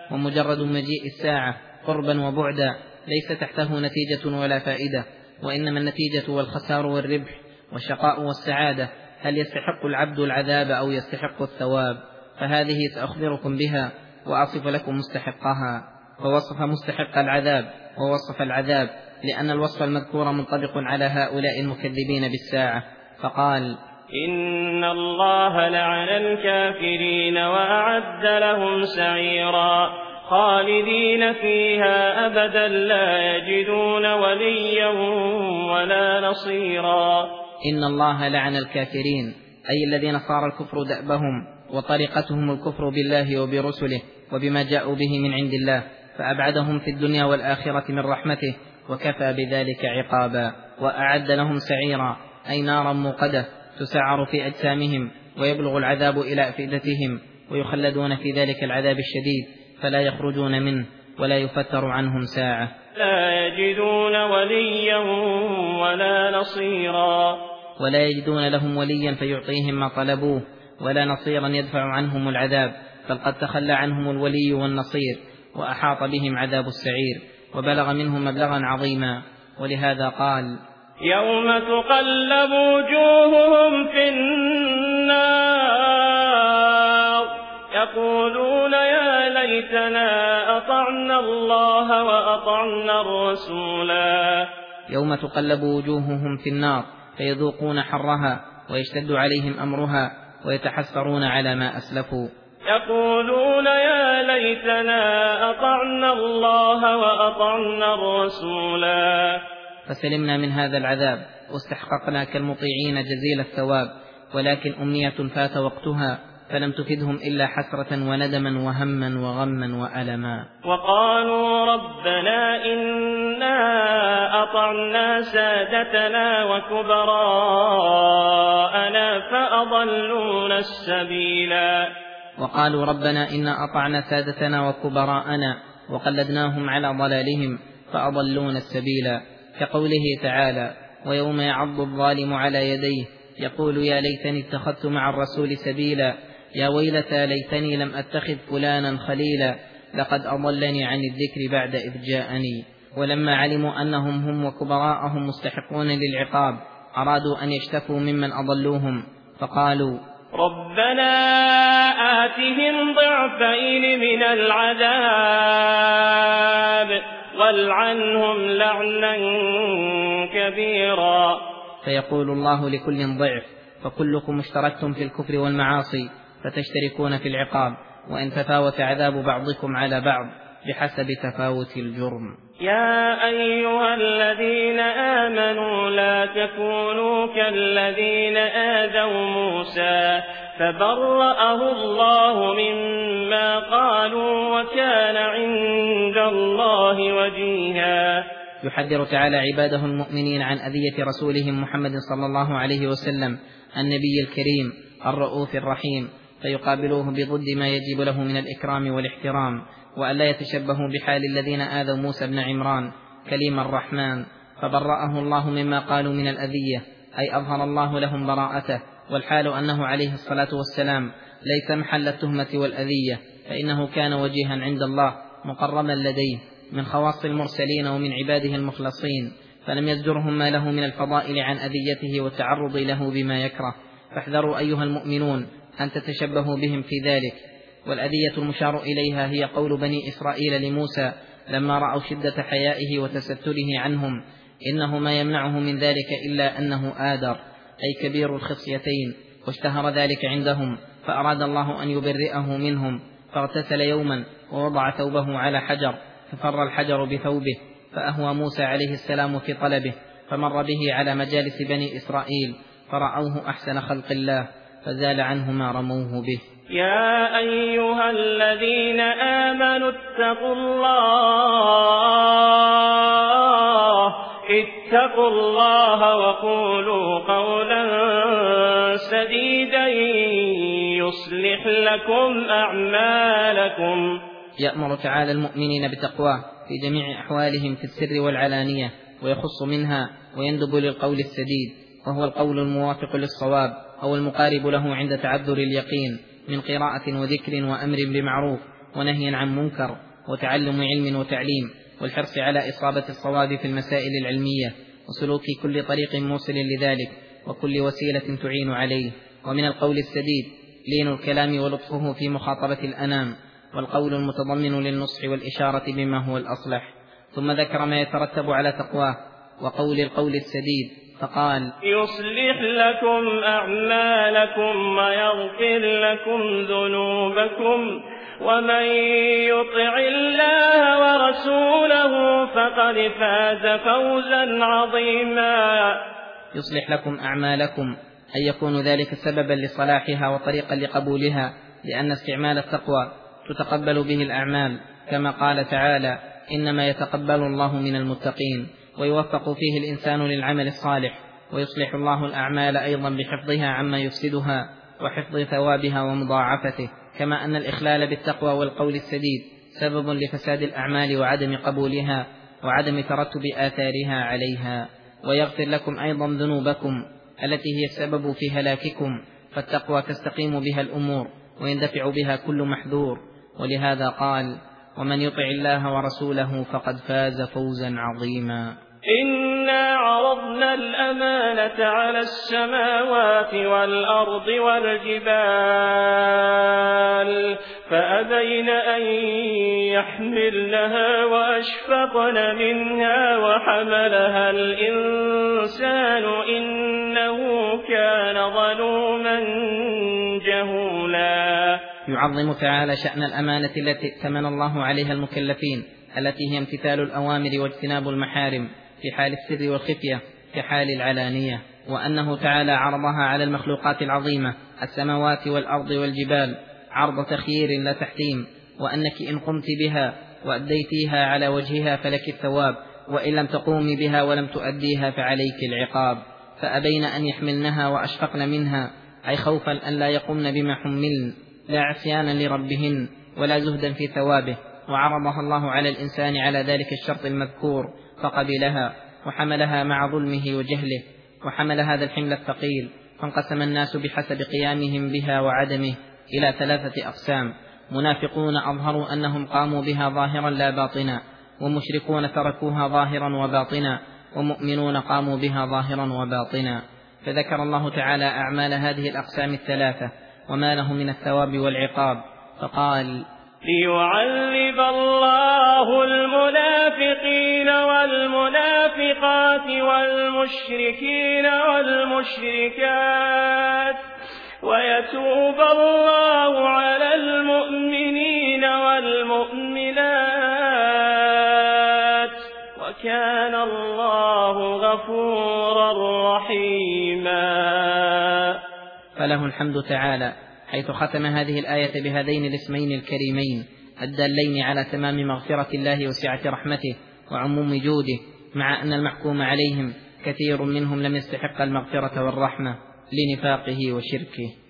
ومجرد مجيء الساعة قربا وبعدا ليس تحته نتيجة ولا فائدة، وإنما النتيجة والخسار والربح والشقاء والسعادة. هل يستحق العبد العذاب أو يستحق الثواب؟ فهذه سأخبركم بها وأصف لكم مستحقها. فوصف مستحق العذاب ووصف العذاب، لأن الوصف المذكور منطبق على هؤلاء المكذبين بالساعة، فقال: إن الله لعن الكافرين وأعد لهم سعيرا خالدين فيها أبدا لا يجدون وليا ولا نصيرا. إن الله لعن الكافرين، أي الذين صار الكفر دأبهم وطريقتهم الكفر بالله وبرسله وبما جاءوا به من عند الله، فأبعدهم في الدنيا والآخرة من رحمته، وكفى بذلك عقابا. وأعد لهم سعيرا، أي نارا موقدة تسعر في أجسامهم ويبلغ العذاب إلى أفئدتهم، ويخلدون في ذلك العذاب الشديد فلا يخرجون منه ولا يفتر عنهم ساعة. لا يجدون وليا ولا نصيرا، ولا يجدون لهم وليا فيعطيهم ما طلبوه، ولا نصيرا يدفع عنهم العذاب، بل قد تخلى عنهم الولي والنصير، وأحاط بهم عذاب السعير وبلغ منهم مبلغا عظيما. ولهذا قال: يوم تقلب وجوههم في النار يقولون يا ليتنا أطعنا الله وأطعنا الرسولا. يوم تقلب وجوههم في النار فيذوقون حرها ويشتد عليهم أمرها ويتحسرون على ما أسلفوا. يقولون يا ليتنا أطعنا الله وأطعنا الرسولا. فسلمنا من هذا العذاب واستحققنا كالمطيعين جزيل الثواب، ولكن أمنية فات وقتها فلم تفدهم إلا حسرة وندما وهما وغما وألما. وقالوا ربنا إنا أطعنا سادتنا وكبراءنا فأضلونا السبيلا. وقالوا ربنا إنا أطعنا سادتنا وكبراءنا وقلدناهم على ضلالهم فأضلونا السبيلا، كقوله تعالى: ويوم يعض الظالم على يديه يقول يا ليتني اتخذت مع الرسول سبيلا، يا ويلتى ليتني لم أتخذ فلانا خليلا، لقد أضلني عن الذكر بعد إذ جاءني. ولما علموا أنهم هم وكبراءهم مستحقون للعقاب أرادوا أن يشتكوا ممن أضلوهم، فقالوا ربنا آتهم ضعفين من العذاب والعنهم لعنا كبيرا. فيقول الله لكل ضعف، فكلكم اشتركتم في الكفر والمعاصي فتشتركون في العقاب، وإن تفاوت عذاب بعضكم على بعض بحسب تفاوت الجرم. يا أيها الذين آمنوا لا تكونوا كالذين آذوا موسى فبرأه الله مما قالوا وكان عند الله وجيها. يحذر تعالى عباده المؤمنين عن أذية رسولهم محمد صلى الله عليه وسلم النبي الكريم الرؤوف الرحيم، فيقابلوه بضد ما يجب له من الإكرام والاحترام، وألا يتشبهوا بحال الذين آذوا موسى بن عمران كليم الرحمن، فبرأه الله مما قالوا من الأذية، أي أظهر الله لهم براءته، والحال أنه عليه الصلاة والسلام ليس محل التهمة والأذية، فإنه كان وجيها عند الله مقرما لديه من خواص المرسلين ومن عباده المخلصين، فلم يزجرهم ما له من الفضائل عن أذيته والتعرض له بما يكره. فاحذروا أيها المؤمنون أن تتشبهوا بهم في ذلك. والأذية المشار إليها هي قول بني إسرائيل لموسى لما رأوا شدة حيائه وتستره عنهم: إنه ما يمنعه من ذلك إلا أنه آدر، أي كبير الخصيتين، واشتهر ذلك عندهم، فأراد الله أن يبرئه منهم، فاغتسل يوما ووضع ثوبه على حجر ففر الحجر بثوبه، فأهوى موسى عليه السلام في طلبه، فمر به على مجالس بني إسرائيل فرأوه أحسن خلق الله، فزال عنه ما رموه به. يا أيها الذين آمنوا اتقوا الله اتقوا الله وقولوا قولا سديدا يصلح لكم أعمالكم. يأمر تعالى المؤمنين بتقواه في جميع أحوالهم في السر والعلانية، ويخص منها ويندب للقول السديد، وهو القول الموافق للصواب أو المقارب له عند تعذر اليقين من قراءة وذكر وأمر بمعروف ونهي عن منكر، وتعلم علم وتعليم، والحرص على إصابة الصواب في المسائل العلمية، وسلوك كل طريق موصل لذلك، وكل وسيلة تعين عليه. ومن القول السديد لين الكلام ولطفه في مخاطبة الأنام، والقول المتضمن للنصح والإشارة بما هو الأصلح. ثم ذكر ما يترتب على تقواه وقول القول السديد فقال: يصلح لكم أعمالكم ويغفر لكم ذنوبكم، ومن يطع الله ورسوله فقد فاز فوزا عظيما. يصلح لكم أعمالكم، أن يكون ذلك سببا لصلاحها وطريقا لقبولها، لأن استعمال التقوى تتقبل به الأعمال، كما قال تعالى: إنما يتقبل الله من المتقين. ويوفق فيه الإنسان للعمل الصالح، ويصلح الله الأعمال أيضا بحفظها عما يفسدها، وحفظ ثوابها ومضاعفته. كما أن الإخلال بالتقوى والقول السديد سبب لفساد الأعمال وعدم قبولها وعدم ترتب آثارها عليها. ويغفر لكم أيضا ذنوبكم التي هي السبب في هلاككم، فالتقوى تستقيم بها الأمور ويندفع بها كل محذور. ولهذا قال: ومن يطع الله ورسوله فقد فاز فوزا عظيما. إنا عرضنا الأمانة على السماوات والأرض والجبال فأبين أن يحملنها وأشفقن منها وحملها الإنسان إنه كان ظلوما جهولا. يعظم تعالى شأن الأمانة التي ائتمن الله عليها المكلفين، التي هي امتثال الأوامر واجتناب المحارم في حال السر والخفية كحال العلانية، وأنه تعالى عرضها على المخلوقات العظيمة السماوات والأرض والجبال عرض تخيير لا تحتيم، وأنك إن قمت بها وأديتيها على وجهها فلك الثواب، وإن لم تقومي بها ولم تؤديها فعليك العقاب. فأبين أن يحملنها وأشفقن منها، أي خوفا أن لا يقمن بما حملن، لا عصيانا لربهن ولا زهدا في ثوابه. وعرضها الله على الإنسان على ذلك الشرط المذكور فقبلها وحملها مع ظلمه وجهله، وحمل هذا الحمل الثقيل. فانقسم الناس بحسب قيامهم بها وعدمه إلى ثلاثة أقسام: منافقون أظهروا أنهم قاموا بها ظاهرا لا باطنا، ومشركون تركوها ظاهرا وباطنا، ومؤمنون قاموا بها ظاهرا وباطنا. فذكر الله تعالى أعمال هذه الأقسام الثلاثة وما له من الثواب والعقاب، فقال: ليعذب الله المنافقين والمنافقات والمشركين والمشركات ويتوب الله على المؤمنين والمؤمنات وكان الله غفورا رحيما. فله الحمد تعالى حيث ختم هذه الآية بهذين الاسمين الكريمين الدالين على تمام مغفرة الله وسعة رحمته وعموم جوده، مع أن المحكوم عليهم كثير منهم لم يستحق المغفرة والرحمة لنفاقه وشركه.